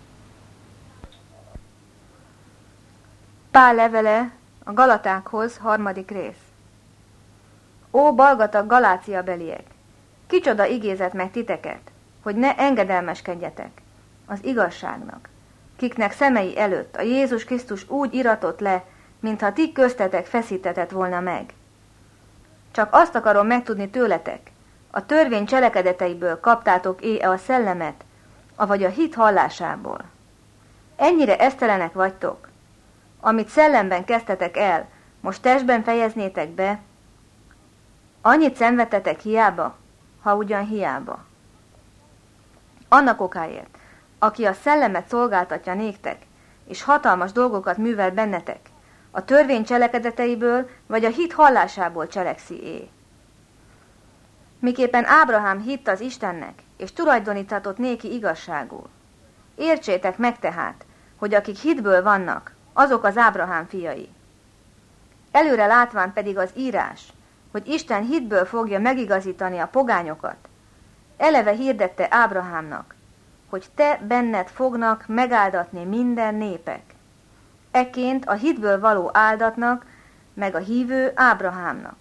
Pál levele a Galatákhoz, harmadik rész. Ó, balgatag Galácia beliek! Kicsoda igézett meg titeket, hogy ne engedelmeskedjetek az igazságnak, kiknek szemei előtt a Jézus Krisztus úgy iratott le, mintha ti köztetek feszítetett volna meg. Csak azt akarom megtudni tőletek, a törvény cselekedeteiből kaptátok-e a szellemet, avagy a hit hallásából. Ennyire esztelenek vagytok, amit szellemben kezdtetek el, most testben fejeznétek be, annyit szenvedtetek hiába, ha ugyan hiába. Annak okáért, aki a szellemet szolgáltatja néktek, és hatalmas dolgokat művel bennetek, a törvény cselekedeteiből vagy a hit hallásából cselekszi-é. Miképpen Ábrahám hitt az Istennek, és tulajdonítatott néki igazságul. Értsétek meg tehát, hogy akik hitből vannak, azok az Ábrahám fiai. Előre látván pedig az írás, hogy Isten hitből fogja megigazítani a pogányokat, eleve hirdette Ábrahámnak, hogy te benned fognak megáldatni minden népek. Ekként a hitből való áldatnak, meg a hívő Ábrahámnak.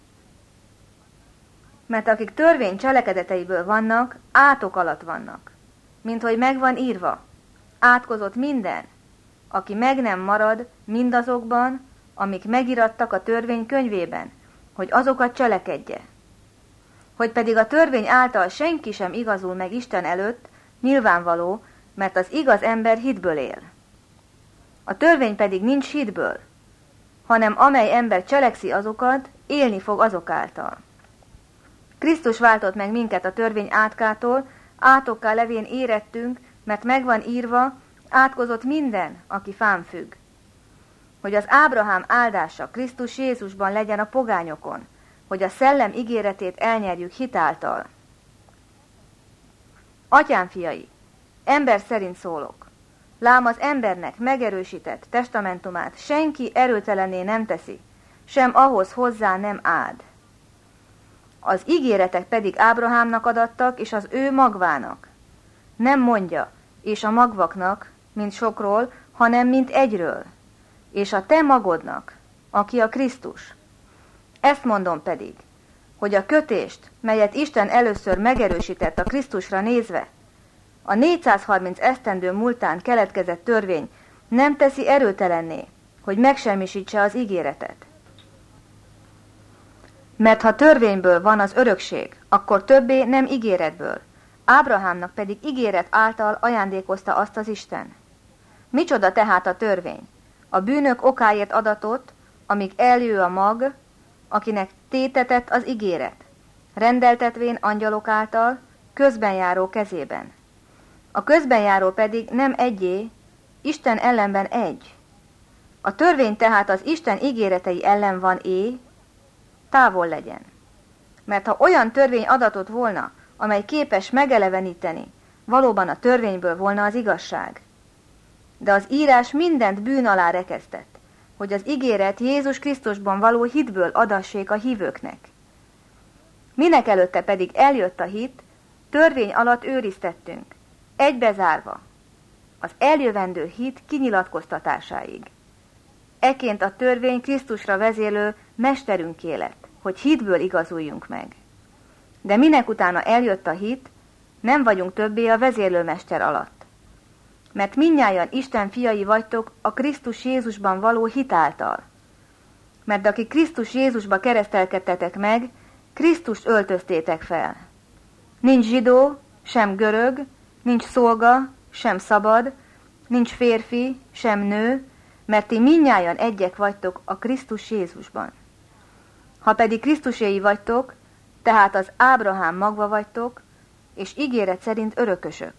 Mert akik törvény cselekedeteiből vannak, átok alatt vannak, mint hogy megvan írva, átkozott minden, aki meg nem marad mindazokban, amik megirattak a törvény könyvében, hogy azokat cselekedje. Hogy pedig a törvény által senki sem igazul meg Isten előtt, nyilvánvaló, mert az igaz ember hitből él. A törvény pedig nincs hitből, hanem amely ember cselekszi azokat, élni fog azok által. Krisztus váltott meg minket a törvény átkától, átokká levén érettünk, mert megvan írva, átkozott minden, aki fán függ. Hogy az Ábrahám áldása Krisztus Jézusban legyen a pogányokon, hogy a szellem ígéretét elnyerjük hitáltal. Atyám fiai, ember szerint szólok. Lám az embernek megerősített testamentumát senki erőtelenné nem teszi, sem ahhoz hozzá nem áld. Az ígéretek pedig Ábrahámnak adattak, és az ő magvának. Nem mondja, és a magvaknak, mint sokról, hanem mint egyről, és a te magodnak, aki a Krisztus. Ezt mondom pedig, hogy a kötést, melyet Isten először megerősített a Krisztusra nézve, a négyszázharminc esztendő múltán keletkezett törvény nem teszi erőtelenné, hogy megsemmisítse az ígéretet. Mert ha törvényből van az örökség, akkor többé nem ígéretből, Ábrahámnak pedig ígéret által ajándékozta azt az Isten. Micsoda tehát a törvény? A bűnök okáért adatott, amíg eljő a mag, akinek tétetett az ígéret, rendeltetvén angyalok által, közbenjáró kezében. A közbenjáró pedig nem egyé, Isten ellenben egy. A törvény tehát az Isten ígéretei ellen van é, távol legyen. Mert ha olyan törvény adatott volna, amely képes megeleveníteni, valóban a törvényből volna az igazság. De az írás mindent bűn alá rekesztett, hogy az ígéret Jézus Krisztusban való hitből adassék a hívőknek. Minek előtte pedig eljött a hit, törvény alatt őriztettünk, egybezárva, az eljövendő hit kinyilatkoztatásáig. Eként a törvény Krisztusra vezérlő mesterünké lett, hogy hitből igazuljunk meg. De minek utána eljött a hit, nem vagyunk többé a vezérlőmester alatt. Mert mindnyájan Isten fiai vagytok a Krisztus Jézusban való hit által. Mert aki Krisztus Jézusba keresztelkedtetek meg, Krisztust öltöztétek fel. Nincs zsidó, sem görög, nincs szolga, sem szabad, nincs férfi, sem nő, mert ti mindnyájan egyek vagytok a Krisztus Jézusban. Ha pedig Krisztuséi vagytok, tehát az Ábrahám magva vagytok, és ígéret szerint örökösök.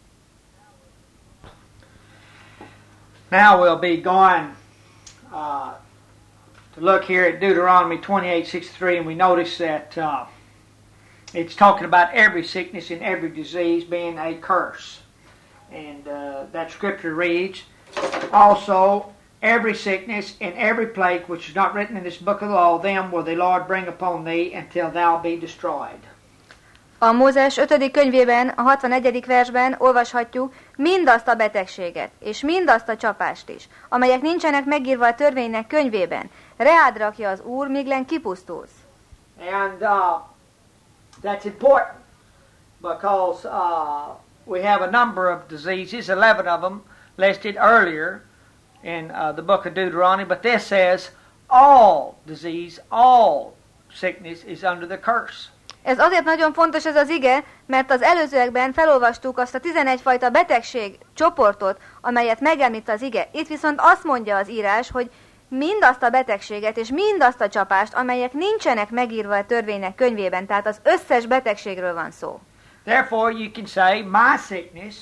Now we'll be going uh, to look here at Deuteronomy twenty-eight sixty-three, and we notice that uh, it's talking about every sickness and every disease being a curse. And uh, that scripture reads, also, every sickness and every plague which is not written in this book of the law, them will the Lord bring upon thee until thou be destroyed. A Mózes ötödik könyvében, a hatvanegyedik versben olvashatjuk mindazt a betegséget, és mindazt a csapást is, amelyek nincsenek megírva a törvénynek könyvében. Reád rakja az Úr, míglen kipusztulsz. And uh, that's important, because uh, we have a number of diseases, eleven of them listed earlier in uh, the book of Deuteronomy, but this says all disease, all sickness is under the curse. Ez azért nagyon fontos ez az ige, mert az előzőekben felolvastuk azt a tizenegy fajta betegség csoportot, amelyet megemlít az ige. Itt viszont azt mondja az írás, hogy mindazt a betegséget és mindazt a csapást, amelyek nincsenek megírva a törvénynek könyvében, tehát az összes betegségről van szó. Therefore you can say, my sickness,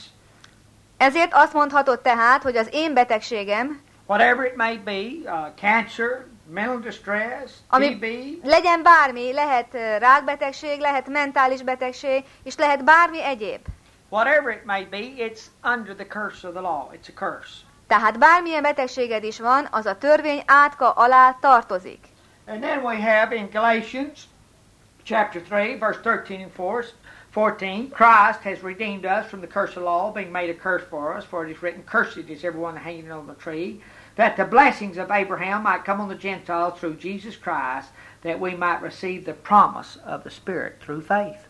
ezért azt mondhatod tehát, hogy az én betegségem, whatever it may be, uh, cancer, mental distress, ami T B, legyen bármi, lehet rákbetegség, lehet mentális betegség, és lehet bármi egyéb. whatever it may be, it's under the curse of the law. It's a curse. Tehát bármilyen betegséged is van, az a törvény átka alá tartozik. And then we have in Galatians chapter three, verse thirteen and fourteen, Christ has redeemed us from the curse of law, being made a curse for us, for it is written, cursed is everyone hanging on the tree, that the blessings of Abraham might come on the Gentiles through Jesus Christ, that we might receive the promise of the Spirit through faith.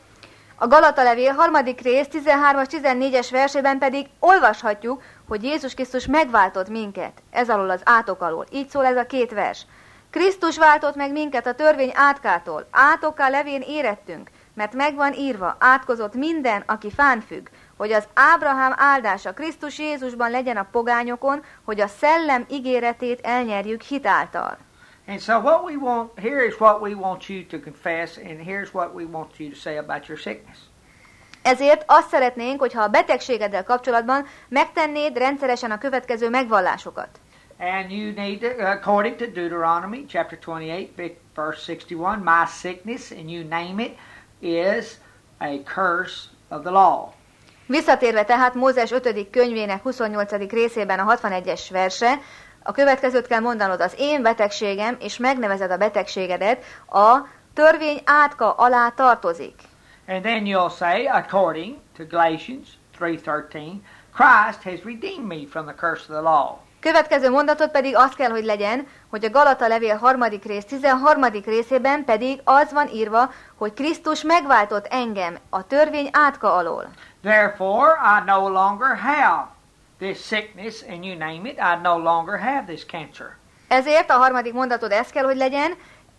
A Galata levél harmadik rész tizenhármas tizennégyes versében pedig olvashatjuk, hogy Jézus Krisztus megváltott minket ez alól az átok alól. Így szól ez a két vers. Krisztus váltott meg minket a törvény átkától, átokká levén érettünk, mert megvan írva, átkozott minden, aki fán függ, hogy az Ábrahám áldása Krisztus Jézusban legyen a pogányokon, hogy a szellem ígéretét elnyerjük hitáltal. And so what we want, here is what we want you to confess, and here's what we want you to say about your sickness. Ezért azt szeretnénk, hogyha a betegségeddel kapcsolatban megtennéd rendszeresen a következő megvallásokat. And you need, to, according to Deuteronomy chapter twenty-eight, verse sixty-one, my sickness, and you name it, is a curse of the law. Visszatérve tehát Mózes ötödik könyvének huszonnyolcadik részében a hatvanegyes verse, a következőt kell mondanod: az én betegségem, és megnevezed a betegségedet, a törvény átka alá tartozik. And then you'll say, according to Galatians three thirteen, Christ has redeemed me from the curse of the law. Következő mondatot pedig az kell, hogy legyen, hogy a Galata levél harmadik rész tizenharmadik részében pedig az van írva, hogy Krisztus megváltott engem a törvény átka alól. Therefore, I no longer have this sickness, and you name it, I no longer have this cancer. Ezért a harmadik mondatod ez kell, hogy legyen,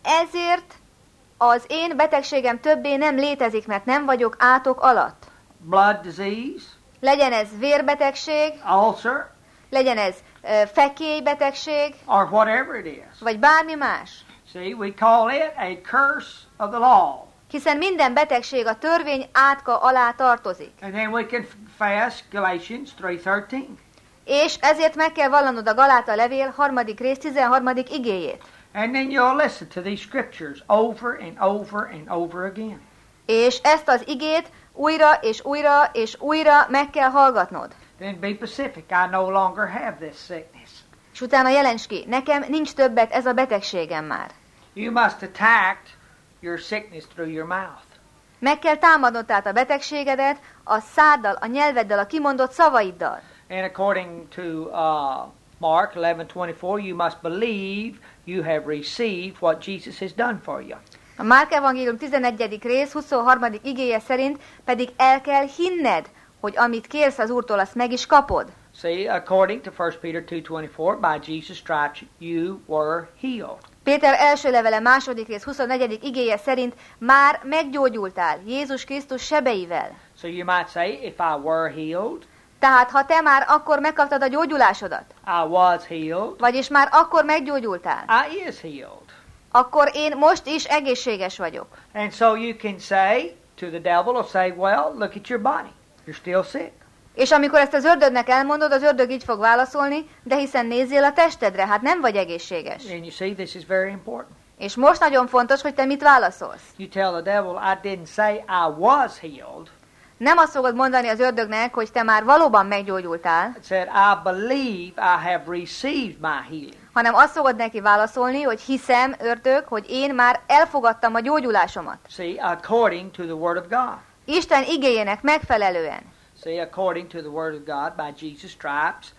ezért az én betegségem többé nem létezik, mert nem vagyok átok alatt. Blood disease, Legyen ez vérbetegség, ulcer, legyen ez uh, fekélybetegség, or whatever it is. vagy bármi más. See, we call it a curse of the law. Hiszen minden betegség a törvény átka alá tartozik. And then we confess Galatians three thirteen. És ezért meg kell vallanod a Galáta levél harmadik rész tizenharmadik igéjét. And then you'll listen to these scriptures over and over and over again. És ezt az igét újra és újra és újra meg kell hallgatnod. Then be specific. I no longer have this sickness. És utána jelents ki, nekem nincs többet ez a betegségem már. You must attack your sickness through your mouth. Meg kell támadnod tehát a betegségedet a száddal, a nyelveddel, a kimondott szavaiddal. And according to uh, Mark eleven twenty-four, you must believe you have received what Jesus has done for you. A Márk evangélium tizenegyedik rész huszonharmadik igéje szerint pedig el kell hinned, hogy amit kérsz az Úrtól, azt meg is kapod. See, according to First Peter two twenty-four, by Jesus' stripes you were healed. Péter első levele második rész huszonnegyedik igéje szerint már meggyógyultál Jézus Krisztus sebeivel. So you might say, if I were healed, Tehát ha te már akkor megkaptad a gyógyulásodat, I was healed, vagyis már akkor meggyógyultál, I is healed. akkor én most is egészséges vagyok. And so you can say to the devil, or say, well, look at your body. You're still sick. És amikor ezt az ördögnek elmondod, az ördög így fog válaszolni, de hiszen nézzél a testedre, hát nem vagy egészséges. And you see, this is very important. És most nagyon fontos, hogy te mit válaszolsz. You tell the devil, I didn't say I was healed. Nem azt fogod mondani az ördögnek, hogy te már valóban meggyógyultál, It said, I believe I have received my healing. hanem azt fogod neki válaszolni, hogy hiszem, ördög, hogy én már elfogadtam a gyógyulásomat. See, according to the Word of God. Isten igéjének megfelelően. See, according to the Word of God, by Jesus' stripes,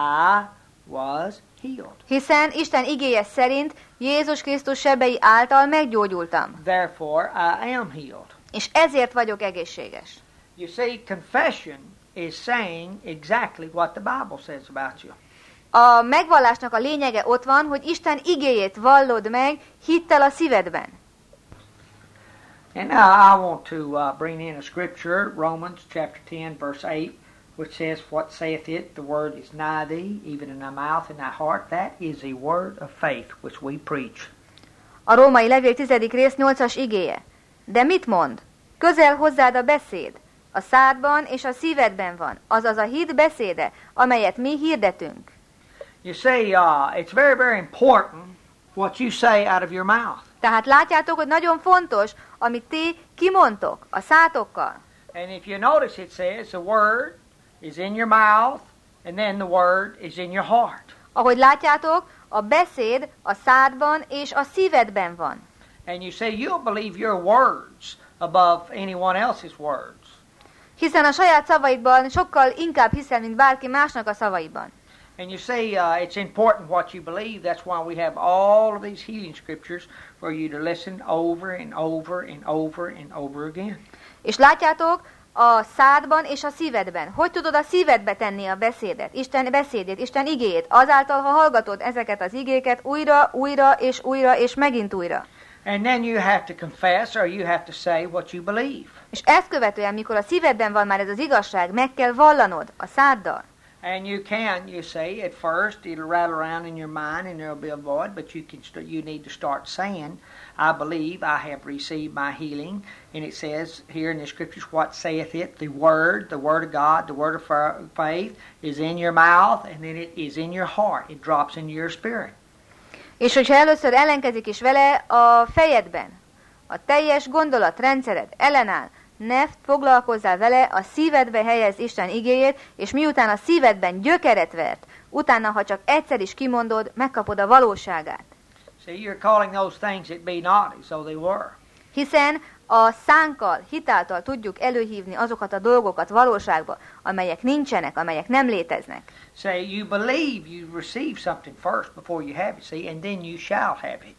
I was healed. Hiszen Isten igéje szerint Jézus Krisztus sebei által meggyógyultam. Therefore, I am healed. És ezért vagyok egészséges. You see, confession is saying exactly what the Bible says about you. A megvallásnak a lényege ott van, hogy Isten igéjét vallod meg hittel a szívedben. And now I want to uh, bring in a scripture, Romans chapter ten, verse eight, which says, what saith it? The word is nigh thee, even in thy mouth and thy heart. That is a word of faith which we preach. A római levél tizedik rész nyolcas igéje. De mit mond? Közel hozzád a beszéd. A szádban és a szívedben van, azaz a hit beszéde, amelyet mi hirdetünk. You see, uh, it's very, very important what you say out of your mouth. Tehát látjátok, hogy nagyon fontos, amit ti kimondtok a szátokkal. And if you notice, it says the word is in your mouth, and then the word is in your heart. Ahogy látjátok, a beszéd a szádban és a szívedben van. And you say you'll believe your words above anyone else's words. Hiszen a saját szavaidban sokkal inkább hiszel, mint bárki másnak a szavaiban. And you see, uh, it's important what you believe. That's why we have all of these healing scriptures for you to listen over and over and over and over again. És látjátok, a szádban és a szívedben. Hogy tudod a szívedbe tenni a beszédet, Isten beszédét, Isten igéjét? Azáltal, ha hallgatod ezeket az igéket újra, újra és újra és megint újra. And then you have to confess, or you have to say what you believe. És ezt követően, mikor a szívedben van már ez az igazság, meg kell vallanod a száddal. And you can, you say, at first it'll rattle around in your mind and there'll be a void, but you can st- you need to start saying, I believe I have received my healing. And it says here in the scriptures, what saith it? The word, the word of God, the word of faith is in your mouth, and then it is in your heart. It drops into your spirit. És hogyha először ellenkezik is vele a fejedben, a teljes gondolatrendszered ellenáll, ne foglalkozzál vele, a szívedbe helyez Isten igéjét, és miután a szívedben gyökeret vert, utána, ha csak egyszer is kimondod, megkapod a valóságát. See, you're calling those things that be not as though they were. Hiszen a szánkkal, hitáltal tudjuk előhívni azokat a dolgokat valóságba, amelyek nincsenek, amelyek nem léteznek. Say, you believe you receive something first before you have it, see, and then you shall have it.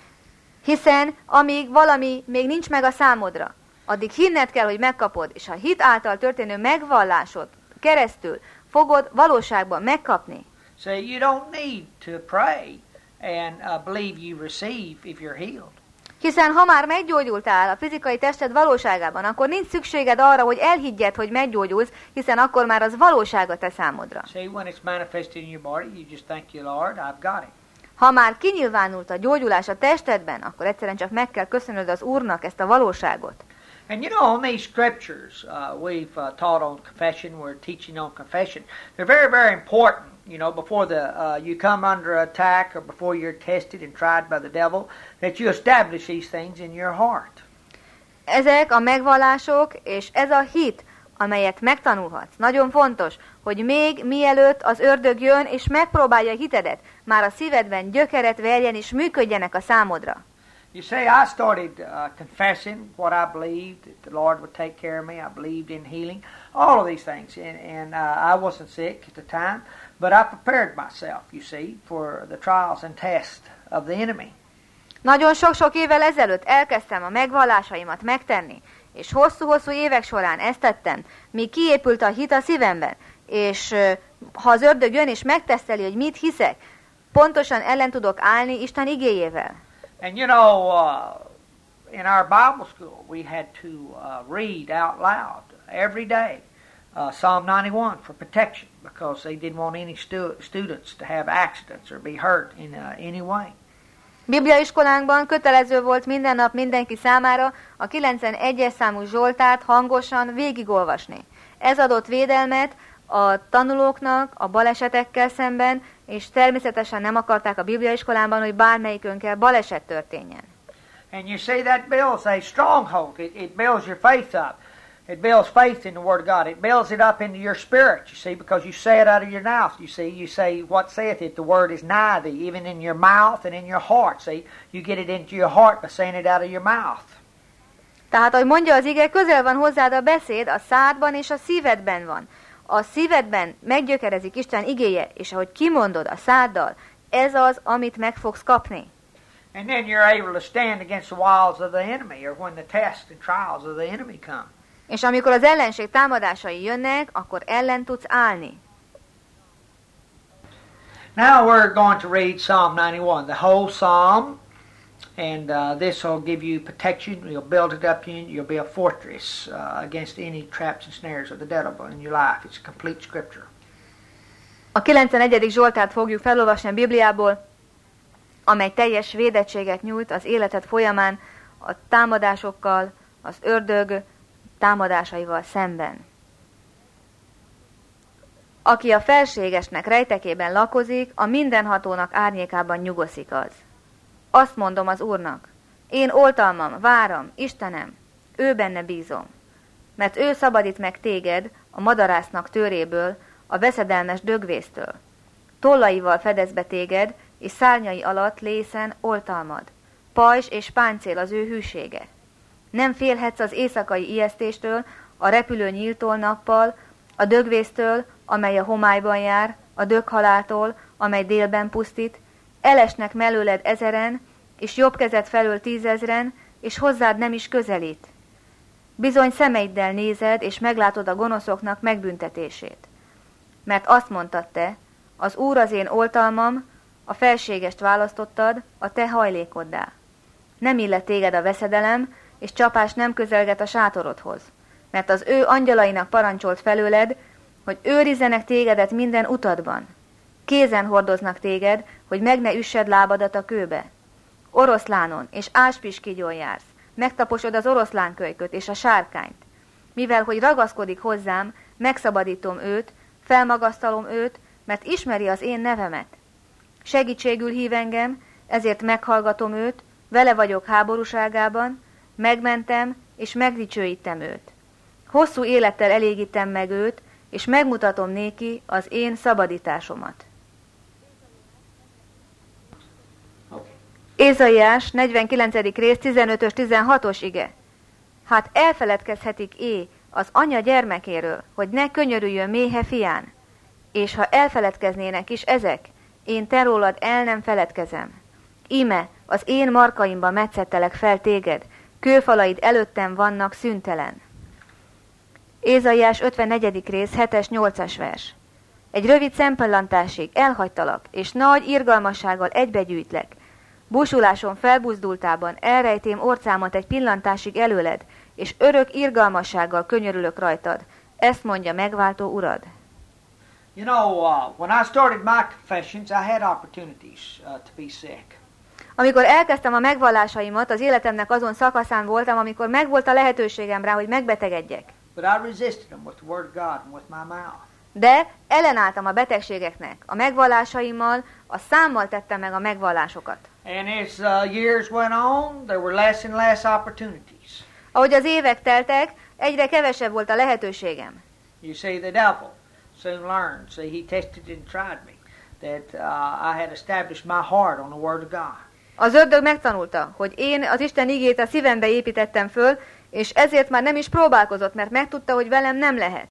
Hiszen amíg valami még nincs meg a számodra, addig hinned kell, hogy megkapod, és a hit által történő megvallásod keresztül fogod valóságban megkapni. So you don't need to pray and uh, believe you receive if you're healed. Hiszen ha már meggyógyultál a fizikai tested valóságában, akkor nincs szükséged arra, hogy elhiggyed, hogy meggyógyulsz, hiszen akkor már az valóság a te számodra. See, when it's manifested in your body, you just thank you, Lord, I've got it. Ha már kinyilvánult a gyógyulás a testedben, akkor egyszerűen csak meg kell köszönöd az Úrnak ezt a valóságot. And you know, on these scriptures, uh, we've uh, taught on confession, we're teaching on confession. They're very, very important, you know, before the uh, you come under attack or before you're tested and tried by the devil, that you establish these things in your heart. Ezek a megvallások és ez a hit, amelyet megtanulhatsz. Nagyon fontos, hogy még mielőtt az ördög jön és megpróbálja a hitedet, már a szívedben gyökeret verjen és működjenek a számodra. You say, I started uh, confessing what I believed, that the Lord would take care of me. I believed in healing, all of these things. And, and uh, I wasn't sick at the time, but I prepared myself, you see, for the trials and tests of the enemy. Nagyon sok-sok évvel ezelőtt elkezdtem a megvallásaimat megtenni, és hosszú-hosszú évek során ezt tettem, míg kiépült a hit a szívemben, és uh, ha az ördög jön és megteszteli, hogy mit hiszek, pontosan ellen tudok állni Isten igéjével. And you know, uh, in our Bible school, we had to uh, read out loud every day uh, Psalm ninety-one for protection, because they didn't want any stu- students to have accidents or be hurt in uh, any way. Bibliaiskolánkban kötelező volt minden nap mindenki számára a kilencvenegyes számú Zsoltárt hangosan végigolvasni. Ez adott védelmet a tanulóknak a balesetekkel szemben, és természetesen nem akarták a bibliaiskolában, hogy bármelyikünkkel baleset történjen. And you see, that builds a stronghold. It, it builds your faith up. It builds faith in the Word of God. It builds it up into your spirit, you see, because you say it out of your mouth. You see, you say, what saith it? The Word is nigh thee, even in your mouth and in your heart. See, you get it into your heart by saying it out of your mouth. Tehát, ahogy mondja az ige, közel van hozzád a beszéd, a szádban és a szívedben van. A szívedben meggyökerezik Isten igéje, és ahogy kimondod a száddal, ez az, amit meg fogsz kapni. And then you're able to stand against the wiles of the enemy, or when the tests and trials of the enemy come. És amikor az ellenség támadásai jönnek, akkor ellen tudsz állni. Now we're going to read Psalm ninety-one, the whole psalm, and uh, this will give you protection. You'll build it up, in, you'll be a fortress uh, against any traps and snares of the devil in your life. It's a complete scripture. A kilencvenegyedik Zsoltárt fogjuk felolvasni a Bibliából, amely teljes védettséget nyújt az életed folyamán a támadásokkal, az ördög támadásaival szemben. Aki a felségesnek rejtekében lakozik, a mindenhatónak árnyékában nyugszik az. Azt mondom az Úrnak, én oltalmam, váram, Istenem, ő benne bízom, mert ő szabadít meg téged a madarásznak tőréből, a veszedelmes dögvésztől. Tollaival fedez be téged, és szárnyai alatt lészen oltalmad. Pajzs és páncél az ő hűsége. Nem félhetsz az éjszakai ijesztéstől, a repülő nyíltól nappal, a dögvésztől, amely a homályban jár, a döghaláltól, amely délben pusztít, elesnek mellőled ezeren, és jobb kezed felől tízezren, és hozzád nem is közelít. Bizony szemeiddel nézed, és meglátod a gonoszoknak megbüntetését. Mert azt mondtad te, az Úr az én oltalmam, a felségest választottad a te hajlékoddá. Nem illet téged a veszedelem, és csapás nem közelget a sátorodhoz, mert az ő angyalainak parancsolt felőled, hogy őrizzenek tégedet minden utadban. Kézen hordoznak téged, hogy meg ne üssed lábadat a kőbe. Oroszlánon és áspiskigyon jársz, megtaposod az oroszlánkölyköt és a sárkányt. Mivel, hogy ragaszkodik hozzám, megszabadítom őt, felmagasztalom őt, mert ismeri az én nevemet. Segítségül hív engem, ezért meghallgatom őt, vele vagyok háborúságában, megmentem és megdicsőítem őt. Hosszú élettel elégítem meg őt, és megmutatom néki az én szabadításomat. Ézaiás negyvenkilencedik rész tizenötös tizenhatos ige. Hát elfeledkezhetik é az anya gyermekéről, hogy ne könyörüljön méhe fián. És ha elfeledkeznének is ezek, én te rólad el nem feledkezem. Íme, az én markaimba metszettelek fel téged, kőfalaid előttem vannak szüntelen. Ézaiás ötvennegyedik rész hetes nyolcas vers. Egy rövid szempillantásig elhagytalak, és nagy irgalmassággal egybegyűjtlek. Búsuláson felbuzdultában elrejtém orcámat egy pillantásig előled, és örök irgalmassággal könyörülök rajtad. Ezt mondja megváltó urad. You know, uh, when I started my confessions, I had opportunities uh, to be sick. Amikor elkezdtem a megvallásaimat, az életemnek azon szakaszán voltam, amikor megvolt a lehetőségem rá, hogy megbetegedjek. But I resisted them with the word of God and with my mouth. De ellenálltam a betegségeknek. A megvallásaimmal, a számmal tettem meg a megvallásokat. And as uh, years went on, there were less and less opportunities. Ahogy az évek teltek, egyre kevesebb volt a lehetőségem. You see, the devil soon learned. See, he tested and tried me. That uh, I had established my heart on the word of God. Az ördög megtanulta, hogy én az Isten igét a szívembe építettem föl, és ezért már nem is próbálkozott, mert megtudta, hogy velem nem lehet.